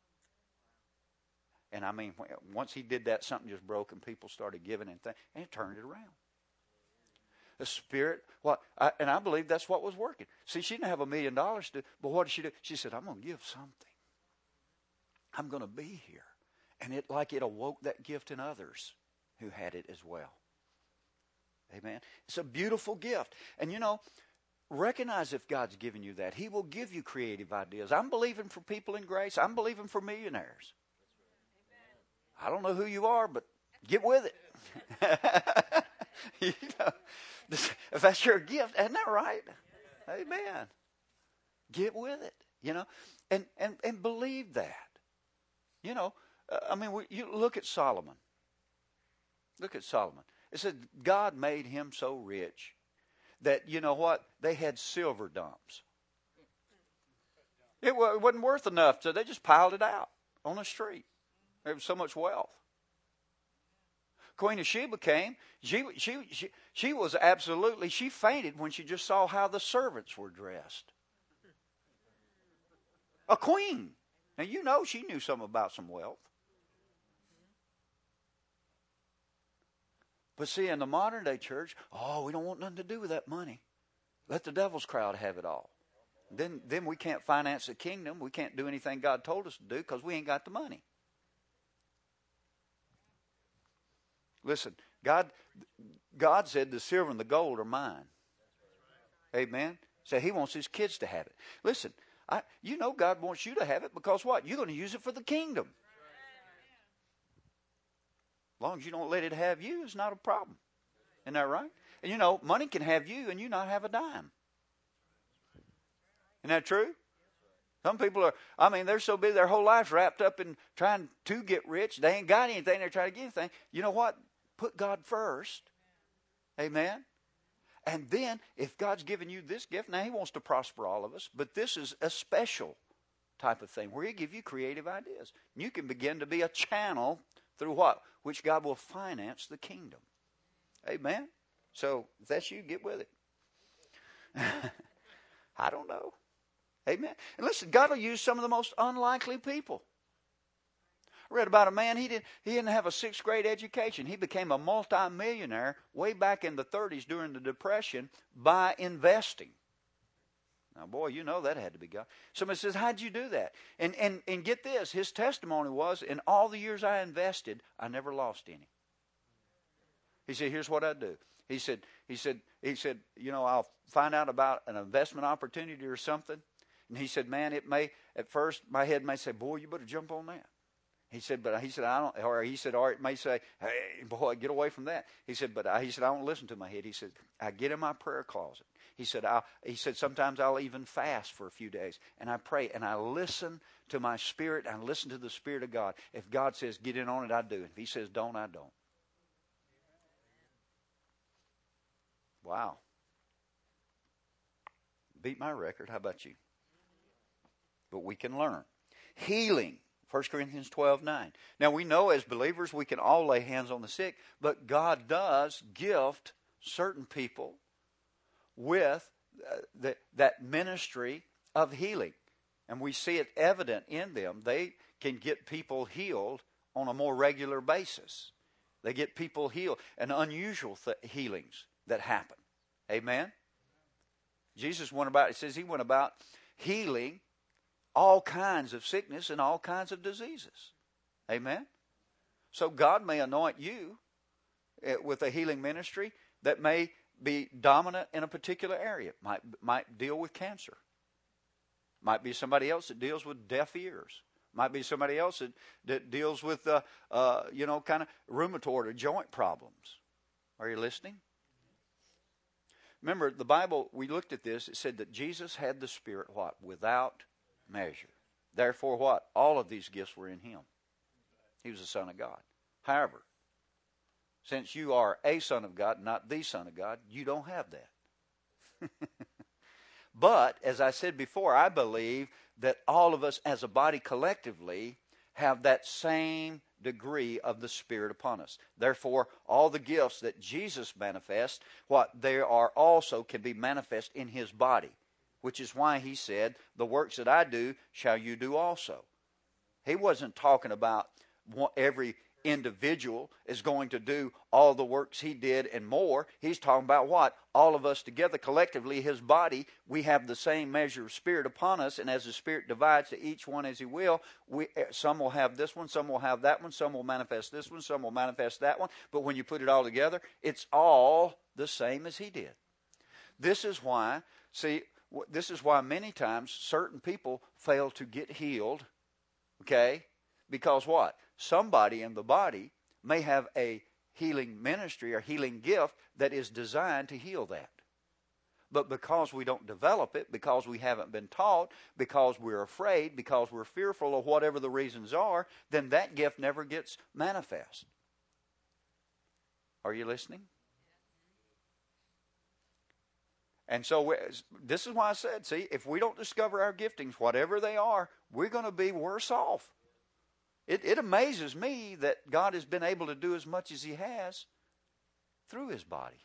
And I mean, once he did that, something just broke and people started giving and it turned it around. The Spirit, and I believe that's what was working. See, she didn't have $1 million to do, but what did she do? She said, I'm going to give something. I'm going to be here. And it awoke that gift in others who had it as well. Amen. It's a beautiful gift. And recognize if God's given you that. He will give you creative ideas. I'm believing for people in grace. I'm believing for millionaires. I don't know who you are, but get with it. If that's your gift, isn't that right? Amen. Get with it, and believe that. You look at Solomon. Look at Solomon. It said God made him so rich that, you know what? They had silver dumps. It wasn't worth enough, so they just piled it out on the street. There was so much wealth. Queen of Sheba came. She was absolutely, she fainted when she just saw how the servants were dressed. A queen. Now, she knew something about some wealth. But see, in the modern day church, we don't want nothing to do with that money. Let the devil's crowd have it all. Then we can't finance the kingdom. We can't do anything God told us to do because we ain't got the money. Listen, God said the silver and the gold are mine. Amen. So He wants His kids to have it. Listen, God wants you to have it because what? You're going to use it for the kingdom. As long as you don't let it have you, it's not a problem. Isn't that right? And money can have you and you not have a dime. Isn't that true? Some people are, they're so busy, their whole life's wrapped up in trying to get rich. They ain't got anything, they're trying to get anything. You know what? Put God first. Amen? And then, if God's given you this gift, now He wants to prosper all of us, but this is a special type of thing where He give you creative ideas. You can begin to be a channel through what? Which God will finance the kingdom. Amen? So, if that's you, get with it. I don't know. Amen. And listen, God will use some of the most unlikely people. I read about a man, he didn't have a 6th grade education. He became a multimillionaire way back in the 30s during the Depression by investing. Now, boy, you know that had to be God. Somebody says, how'd you do that? And get this, his testimony was, in all the years I invested, I never lost any. He said, here's what I do. He said, I'll find out about an investment opportunity or something. And he said, man, it may, at first, my head may say, boy, you better jump on that. He said, I don't, or he said, or it may say, hey, boy, get away from that. He said, I don't listen to my head. He said, I get in my prayer closet. He said, sometimes I'll even fast for a few days. And I pray, and I listen to my spirit, and I listen to the Spirit of God. If God says, get in on it, I do. If He says, don't, I don't. Wow. Beat my record. How about you? But we can learn. Healing. 1 Corinthians 12:9. Now we know as believers we can all lay hands on the sick, but God does gift certain people with that ministry of healing. And we see it evident in them. They can get people healed on a more regular basis. They get people healed and unusual healings that happen. Amen? Jesus went about, it says He went about healing all kinds of sickness and all kinds of diseases. Amen? So God may anoint you with a healing ministry that may be dominant in a particular area. Might deal with cancer. Might be somebody else that deals with deaf ears. Might be somebody else that deals with, kind of rheumatoid or joint problems. Are you listening? Remember, the Bible, we looked at this, it said that Jesus had the Spirit, what? Without measure. Therefore, what? All of these gifts were in Him. He was the Son of God. However, since you are a son of God, not the Son of God, you don't have that. But, as I said before, I believe that all of us as a body collectively have that same degree of the Spirit upon us. Therefore, all the gifts that Jesus manifests, they are also can be manifest in His body, which is why He said, the works that I do shall you do also. He wasn't talking about every individual is going to do all the works He did and more. He's talking about what? All of us together collectively, His body, we have the same measure of Spirit upon us, and as the Spirit divides to each one as He will, some will have this one, some will have that one, some will manifest this one, some will manifest that one, but when you put it all together, it's all the same as He did. This is why many times certain people fail to get healed, okay? Because what? Somebody in the body may have a healing ministry or healing gift that is designed to heal that. But because we don't develop it, because we haven't been taught, because we're afraid, because we're fearful of whatever the reasons are, then that gift never gets manifest. Are you listening? And so this is why I said, see, if we don't discover our giftings, whatever they are, we're going to be worse off. It amazes me that God has been able to do as much as He has through His body.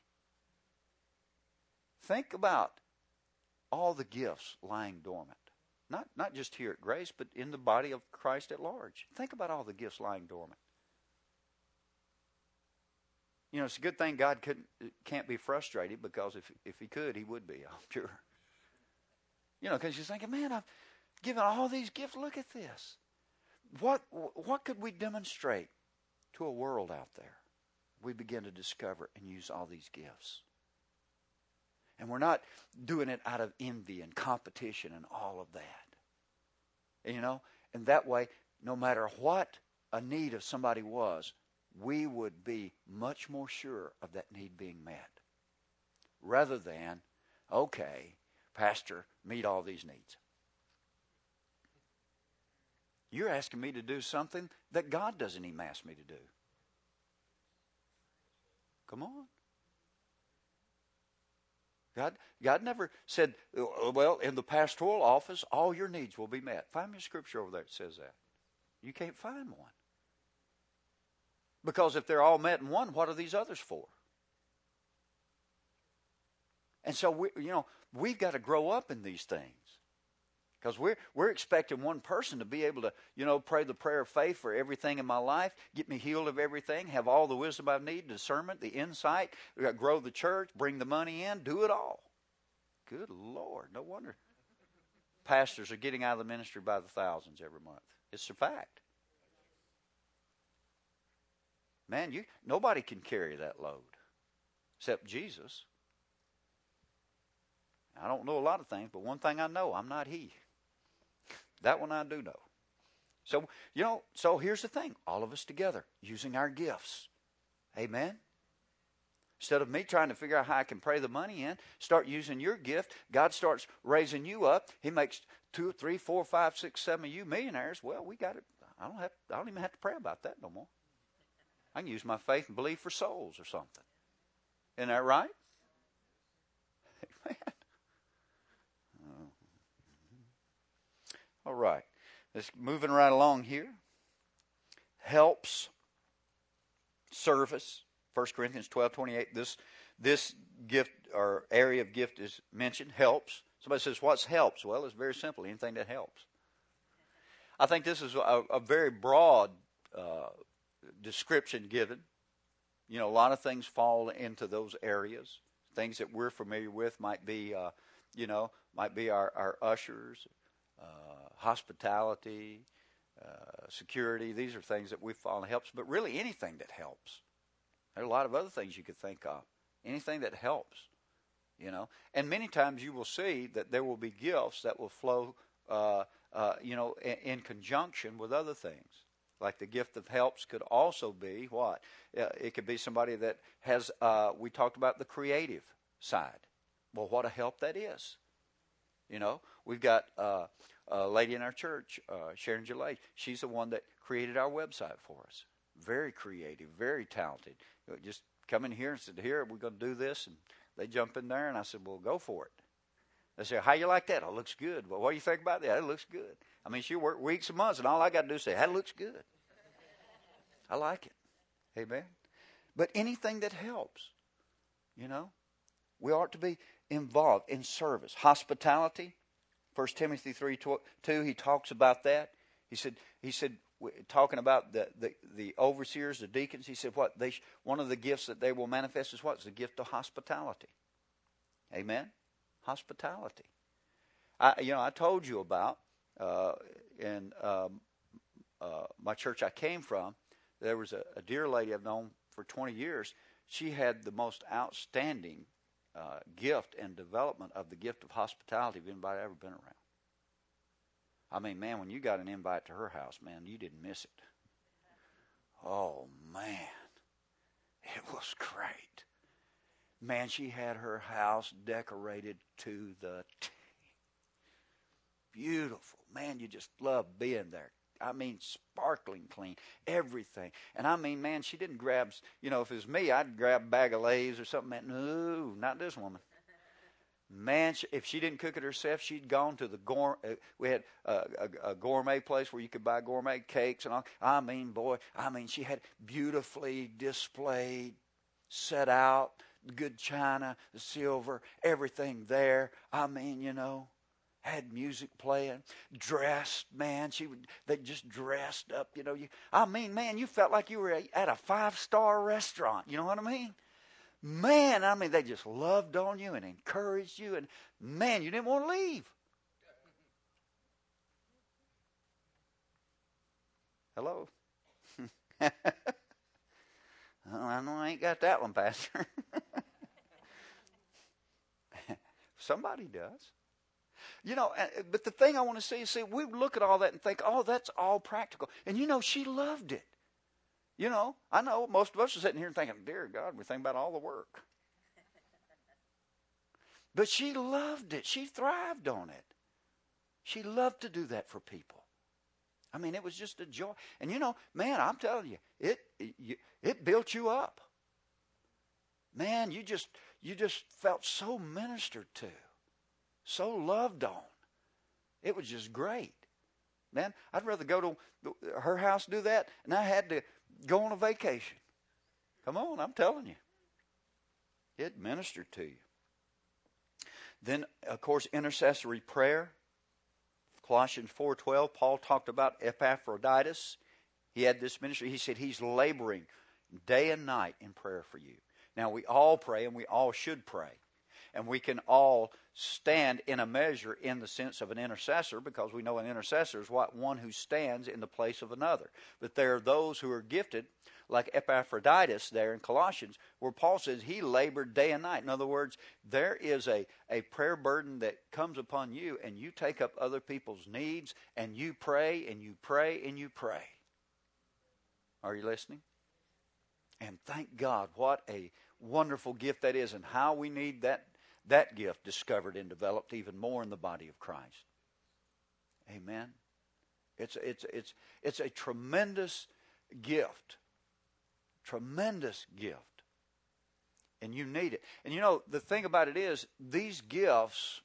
Think about all the gifts lying dormant. Not just here at Grace, but in the body of Christ at large. Think about all the gifts lying dormant. You know, it's a good thing God can't be frustrated, because if He could, He would be, I'm sure. You know, because you're thinking, man, I've given all these gifts. Look at this. What could we demonstrate to a world out there? We begin to discover and use all these gifts. And we're not doing it out of envy and competition and all of that. And, you know, and that way, no matter what a need of somebody was, we would be much more sure of that need being met. Rather than, okay, Pastor, meet all these needs. You're asking me to do something that God doesn't even ask me to do. Come on. God never said, well, in the pastoral office, all your needs will be met. Find me a scripture over there that says that. You can't find one. Because if they're all met in one, what are these others for? And so, we've got to grow up in these things. Because we're expecting one person to be able to, pray the prayer of faith for everything in my life, get me healed of everything, have all the wisdom I need, discernment, the insight, grow the church, bring the money in, do it all. Good Lord, no wonder pastors are getting out of the ministry by the thousands every month. It's a fact. Man, nobody can carry that load except Jesus. I don't know a lot of things, but one thing I know, I'm not he. That one I do know. So, so here's the thing. All of us together, using our gifts. Amen? Instead of me trying to figure out how I can pray the money in, start using your gift. God starts raising you up. He makes 2, 3, 4, 5, 6, 7 of you millionaires. Well, we got it. I don't even have to pray about that no more. I can use my faith and believe for souls or something. Isn't that right? Amen. All right. Let's moving right along here. Helps, service. 1 Corinthians 12:28. This gift or area of gift is mentioned. Helps. Somebody says, what's helps? Well, it's very simple. Anything that helps. I think this is a very broad description given. A lot of things fall into those areas. Things that we're familiar with might be our ushers, hospitality, security. These are things that we've fallen helps, but really anything that helps. There are a lot of other things you could think of. Anything that helps, And many times you will see that there will be gifts that will flow, in conjunction with other things. Like the gift of helps could also be what? It could be somebody that has, we talked about the creative side. Well, what a help that is. We've got a lady in our church, Sharon Gillette. She's the one that created our website for us. Very creative, very talented. Just come in here and said, here, we're going to do this. And they jump in there, and I said, well, go for it. They say, how you like that? Oh, it looks good. Well, what do you think about that? It looks good. I mean, she worked weeks and months, and all I got to do is say, that looks good. I like it. Amen. But anything that helps, we ought to be involved in service. Hospitality, 1 Timothy 3:2, he talks about that. He said, talking about the overseers, the deacons, he said, one of the gifts that they will manifest is what? It's the gift of hospitality. Amen? Hospitality. I told you about, in my church I came from, there was a dear lady I've known for 20 years. She had the most outstanding gift and development of the gift of hospitality of anybody I've ever been around. I mean, man, when you got an invite to her house, man, you didn't miss it. Oh, man. It was great. Man, she had her house decorated to the T. Beautiful. Man, you just love being there. I mean, sparkling clean, everything. And I mean, man, she didn't grab, if it was me, I'd grab a bag of Lay's or something. No, not this woman. Man, if she didn't cook it herself, she'd gone to the gourmet. We had a gourmet place where you could buy gourmet cakes and all. I mean, she had beautifully displayed, set out, good china, the silver, everything there. I mean, had music playing, dressed, man. They just dressed up, I mean, man, you felt like you were at a 5-star restaurant. You know what I mean? Man, I mean, they just loved on you and encouraged you, and man, you didn't want to leave. Hello? I know I ain't got that one, Pastor. Somebody does. But the thing I want to say is, we look at all that and think, oh, that's all practical. And she loved it. I know most of us are sitting here and thinking, dear God, we're thinking about all the work. But she loved it. She thrived on it. She loved to do that for people. I mean, it was just a joy. And you know, man, I'm telling you, it built you up. Man, you just felt so ministered to, so loved on. It was just great. Man, I'd rather go to her house do that, and I had to go on a vacation. Come on, I'm telling you. It ministered to you. Then, of course, intercessory prayer. Colossians 4:12, Paul talked about Epaphroditus. He had this ministry. He said he's laboring day and night in prayer for you. Now, we all pray, and we all should pray. And we can all stand in a measure in the sense of an intercessor, because we know an intercessor is one who stands in the place of another. But there are those who are gifted, like Epaphroditus there in Colossians, where Paul says he labored day and night. In other words, there is a prayer burden that comes upon you, and you take up other people's needs, and you pray, and you pray, and you pray. Are you listening? And thank God, what a wonderful gift that is, and how we need that gift discovered and developed even more in the body of Christ. Amen. It's a tremendous gift. Tremendous gift. And you need it. And you know, the thing about it is, these gifts,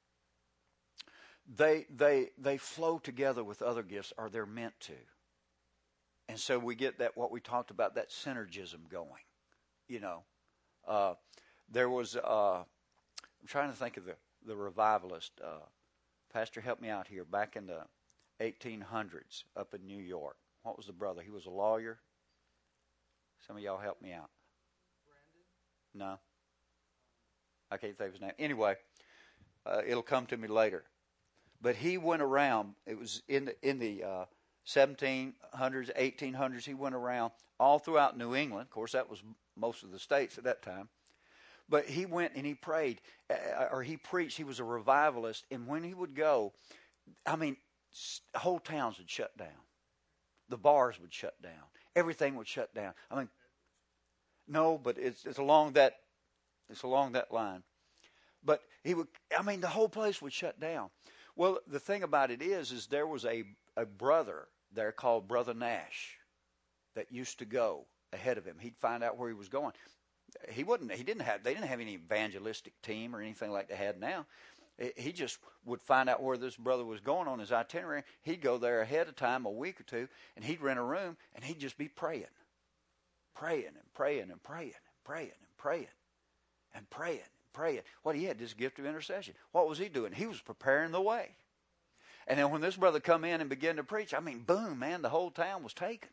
they flow together with other gifts, or they're meant to. And so we get that, what we talked about, that synergism going. You know, there was, I'm trying to think of the revivalist. Pastor, help me out here. Back in the 1800s up in New York. What was the brother? He was a lawyer. Some of y'all help me out. Brandon? No. I can't think of his name. Anyway, it'll come to me later. But he went around. It was in the 1700s, 1800s. He went around all throughout New England. Of course, that was most of the states at that time. But he went and he prayed, or he preached. He was a revivalist. And when he would go, I mean, whole towns would shut down. The bars would shut down. Everything would shut down. I mean, no, but it's along that line. But he would. I mean, the whole place would shut down. Well, the thing about it is there was a brother there called Brother Nash that used to go ahead of him. He'd find out where he was going. They didn't have any evangelistic team or anything like they had now. He just would find out where this brother was going on his itinerary. He'd go there ahead of time, a week or two, and he'd rent a room, and he'd just be praying. Praying and praying and praying and praying and praying and praying and praying. Well, he had this gift of intercession. What was he doing? He was preparing the way. And then when this brother come in and began to preach, I mean, boom, man, the whole town was taken.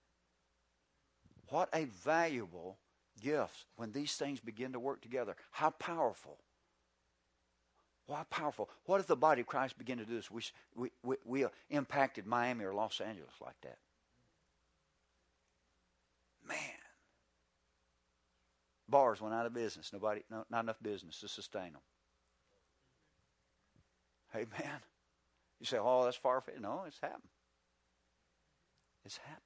What a valuable gift when these things begin to work together. How powerful. How powerful. What if the body of Christ began to do this? We impacted Miami or Los Angeles like that. Man. Bars went out of business. Not enough business to sustain them. Amen. You say, oh, that's far-fetched. No, it's happened. It's happened.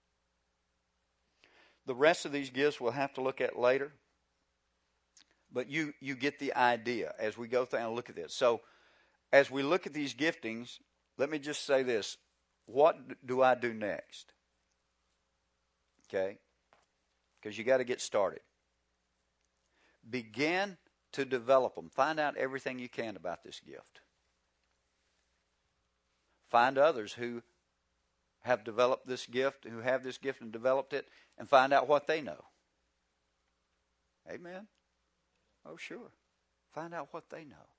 The rest of these gifts we'll have to look at later. But you get the idea as we go through and look at this. So as we look at these giftings, let me just say this. What do I do next? Okay? Because you got to get started. Begin to develop them. Find out everything you can about this gift. Find others who have developed this gift, who have this gift and developed it, and find out what they know. Amen? Oh, sure. Find out what they know.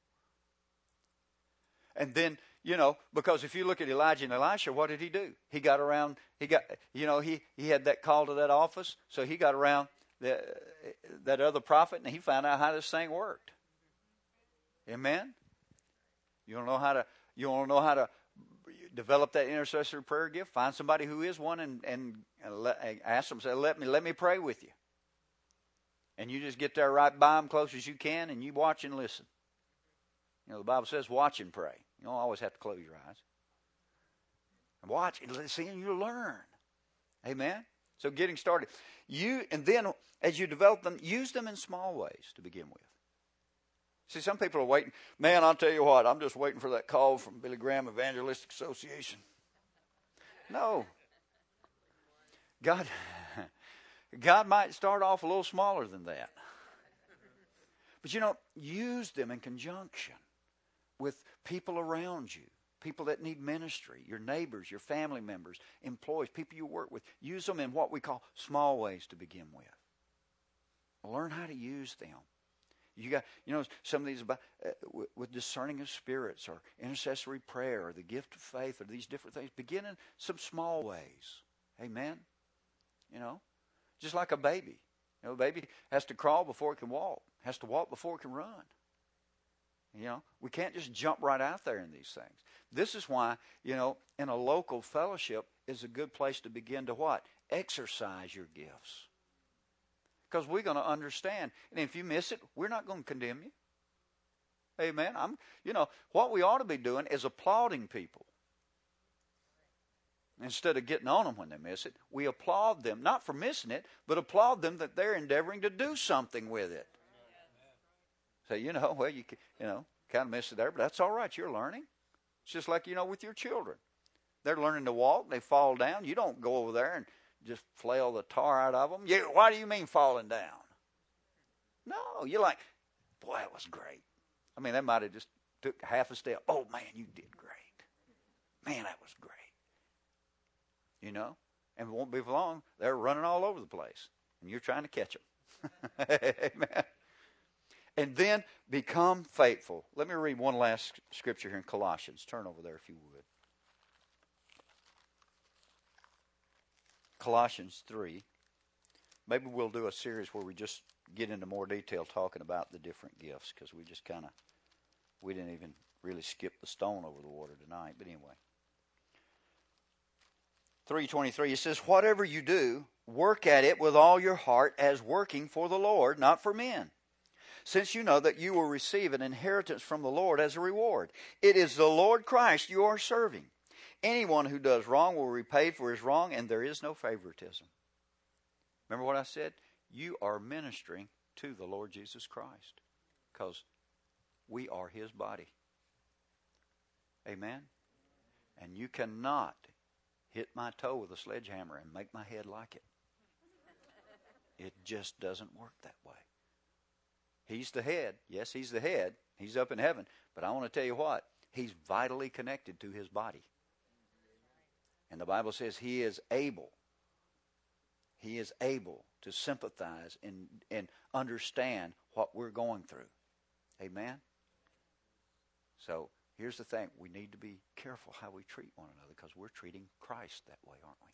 And then, because if you look at Elijah and Elisha, what did he do? He got around, he had that call to that office, so he got around that other prophet, and he found out how this thing worked. Amen? You want to know how to develop that intercessory prayer gift? Find somebody who is one and ask them, say, let me pray with you. And you just get there right by them, close as you can, and you watch and listen. The Bible says watch and pray. You don't always have to close your eyes. Watch and listen, and you learn. Amen? So getting started. And then as you develop them, use them in small ways to begin with. See, some people are waiting. Man, I'll tell you what, I'm just waiting for that call from Billy Graham Evangelistic Association. No. God, God might start off a little smaller than that. But use them in conjunction with people around you, people that need ministry, your neighbors, your family members, employees, people you work with. Use them in what we call small ways to begin with. Learn how to use them. You got, some of these about with discerning of spirits or intercessory prayer or the gift of faith or these different things. Begin in some small ways. Amen. Just like a baby. A baby has to crawl before it can walk. Has to walk before it can run. We can't just jump right out there in these things. This is why, in a local fellowship is a good place to begin to what? Exercise your gifts. Because we're going to understand. And if you miss it, we're not going to condemn you. Amen. What we ought to be doing is applauding people. Instead of getting on them when they miss it, we applaud them, not for missing it, but applaud them that they're endeavoring to do something with it. Say, you kind of miss it there, but that's all right. You're learning. It's just like, with your children. They're learning to walk. They fall down. You don't go over there and just flail the tar out of them. Why do you mean falling down? No, you're like, boy, that was great. I mean, they might have just took half a step. Oh, man, you did great. Man, that was great. And it won't be for long. They're running all over the place. And you're trying to catch them. Amen. And then become faithful. Let me read one last scripture here in Colossians. Turn over there if you would. Colossians 3. Maybe we'll do a series where we just get into more detail talking about the different gifts, because we didn't even really skip the stone over the water tonight. But anyway. 3:23, it says, whatever you do, work at it with all your heart as working for the Lord, not for men, since you know that you will receive an inheritance from the Lord as a reward. It is the Lord Christ you are serving. Anyone who does wrong will be repaid for his wrong, and there is no favoritism. Remember what I said? You are ministering to the Lord Jesus Christ, because we are his body. Amen? And you cannot hit my toe with a sledgehammer and make my head like it. It just doesn't work that way. He's the head. Yes, he's the head. He's up in heaven. But I want to tell you what. He's vitally connected to his body. And the Bible says he is able. He is able to sympathize and understand what we're going through. Amen? So, here's the thing. We need to be careful how we treat one another, because we're treating Christ that way, aren't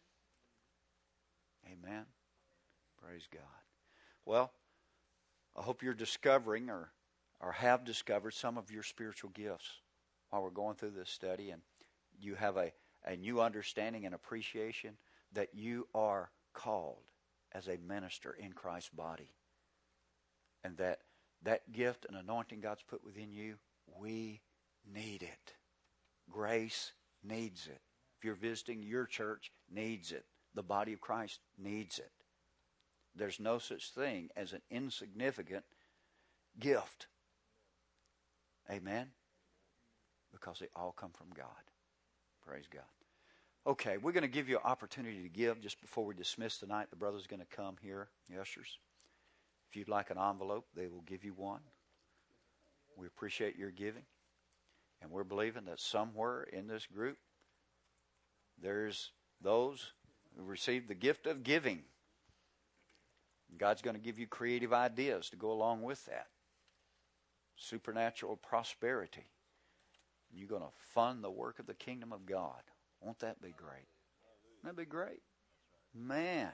we? Amen? Praise God. Well, I hope you're discovering or have discovered some of your spiritual gifts while we're going through this study, and you have a new understanding and appreciation that you are called as a minister in Christ's body, and that gift and anointing God's put within you, we need it. Grace needs it. If you're visiting, your church needs it. The body of Christ needs it. There's no such thing as an insignificant gift. Amen? Because they all come from God. Praise God. Okay, we're going to give you an opportunity to give just before we dismiss tonight. The brother's going to come here, the ushers. If you'd like an envelope, they will give you one. We appreciate your giving. And we're believing that somewhere in this group, there's those who receive the gift of giving. God's going to give you creative ideas to go along with that. Supernatural prosperity. You're going to fund the work of the kingdom of God. Won't that be great? Won't that be great? Man.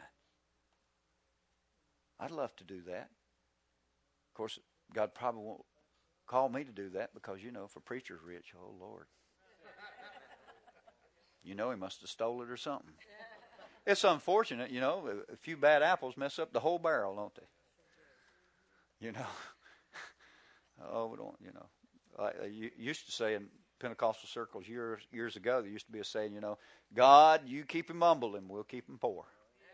I'd love to do that. Of course, God probably won't call me to do that, because, if a preacher's rich, oh, Lord. He must have stole it or something. It's unfortunate, a few bad apples mess up the whole barrel, don't they? Oh, we don't, I used to say in Pentecostal circles years ago, there used to be a saying, God, you keep him humble and we'll keep him poor.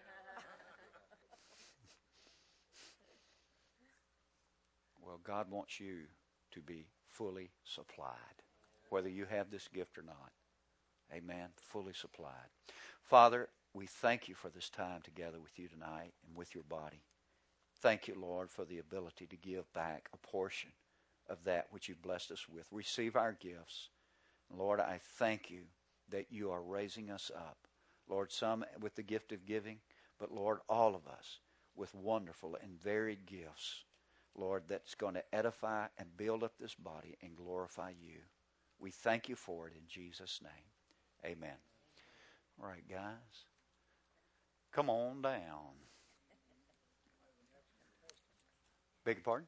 Well, God wants you to be fully supplied, whether you have this gift or not. Amen. Fully supplied. Father, we thank you for this time together with you tonight and with your body. Thank you, Lord, for the ability to give back a portion of that which you've blessed us with. Receive our gifts. Lord, I thank you that you are raising us up. Lord, some with the gift of giving, but Lord, all of us with wonderful and varied gifts, Lord, that's going to edify and build up this body and glorify you. We thank you for it in Jesus' name. Amen. All right, guys. Come on down. Beg your pardon?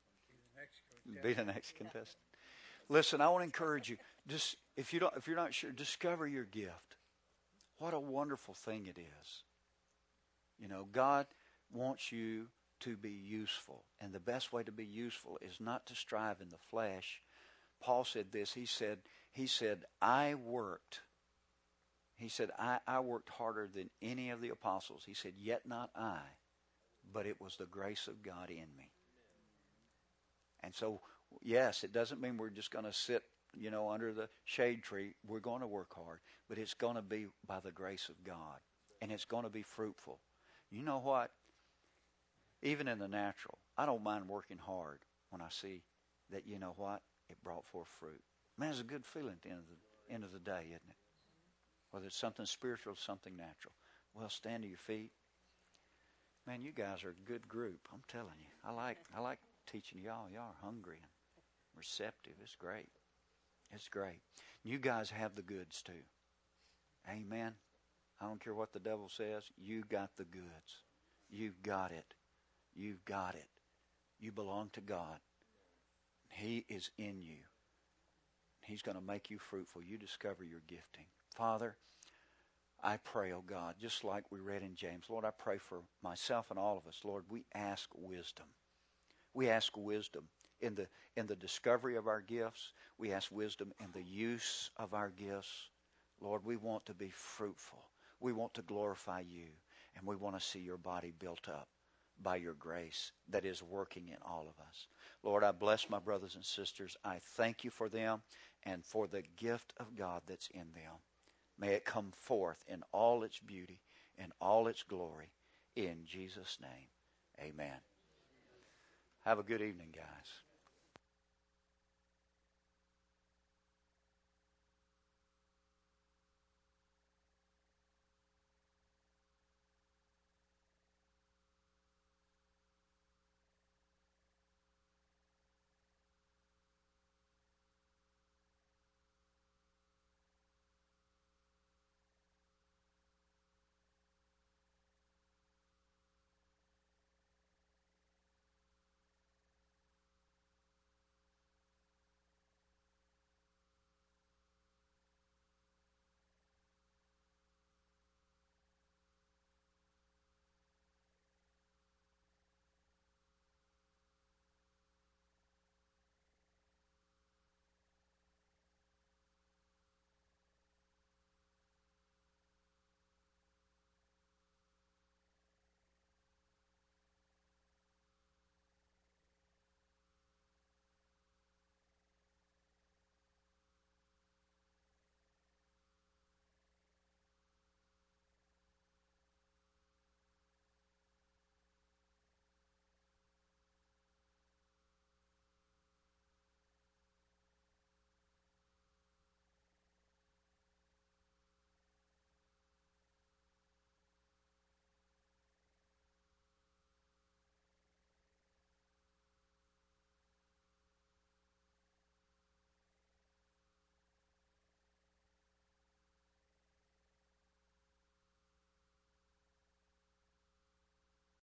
Be the next contestant. Listen, I want to encourage you. Just if you're not sure, discover your gift. What a wonderful thing it is. You know, God wants you to be useful, and the best way to be useful is not to strive in the flesh. Paul said this. He said, I worked. He said, I worked harder than any of the apostles. He said, yet not I, but it was the grace of God in me. And so, yes, it doesn't mean we're just going to sit, under the shade tree. We're going to work hard, but it's going to be by the grace of God, and it's going to be fruitful. You know what? Even in the natural, I don't mind working hard when I see that, you know what? It brought forth fruit. Man, it's a good feeling at the end of the day, isn't it? Whether it's something spiritual or something natural. Well, stand to your feet. Man, you guys are a good group. I'm telling you. I like teaching y'all. Y'all are hungry and receptive. It's great. It's great. You guys have the goods too. Amen. I don't care what the devil says. You got the goods. You've got it. You've got it. You belong to God. He is in you. He's going to make you fruitful. You discover your gifting. Father, I pray, oh God, just like we read in James, Lord, I pray for myself and all of us. Lord, we ask wisdom. We ask wisdom in the discovery of our gifts. We ask wisdom in the use of our gifts. Lord, we want to be fruitful. We want to glorify you, and we want to see your body built up by your grace that is working in all of us. Lord, I bless my brothers and sisters. I thank you for them and for the gift of God that's in them. May it come forth in all its beauty and all its glory. In Jesus' name, amen. Have a good evening, guys.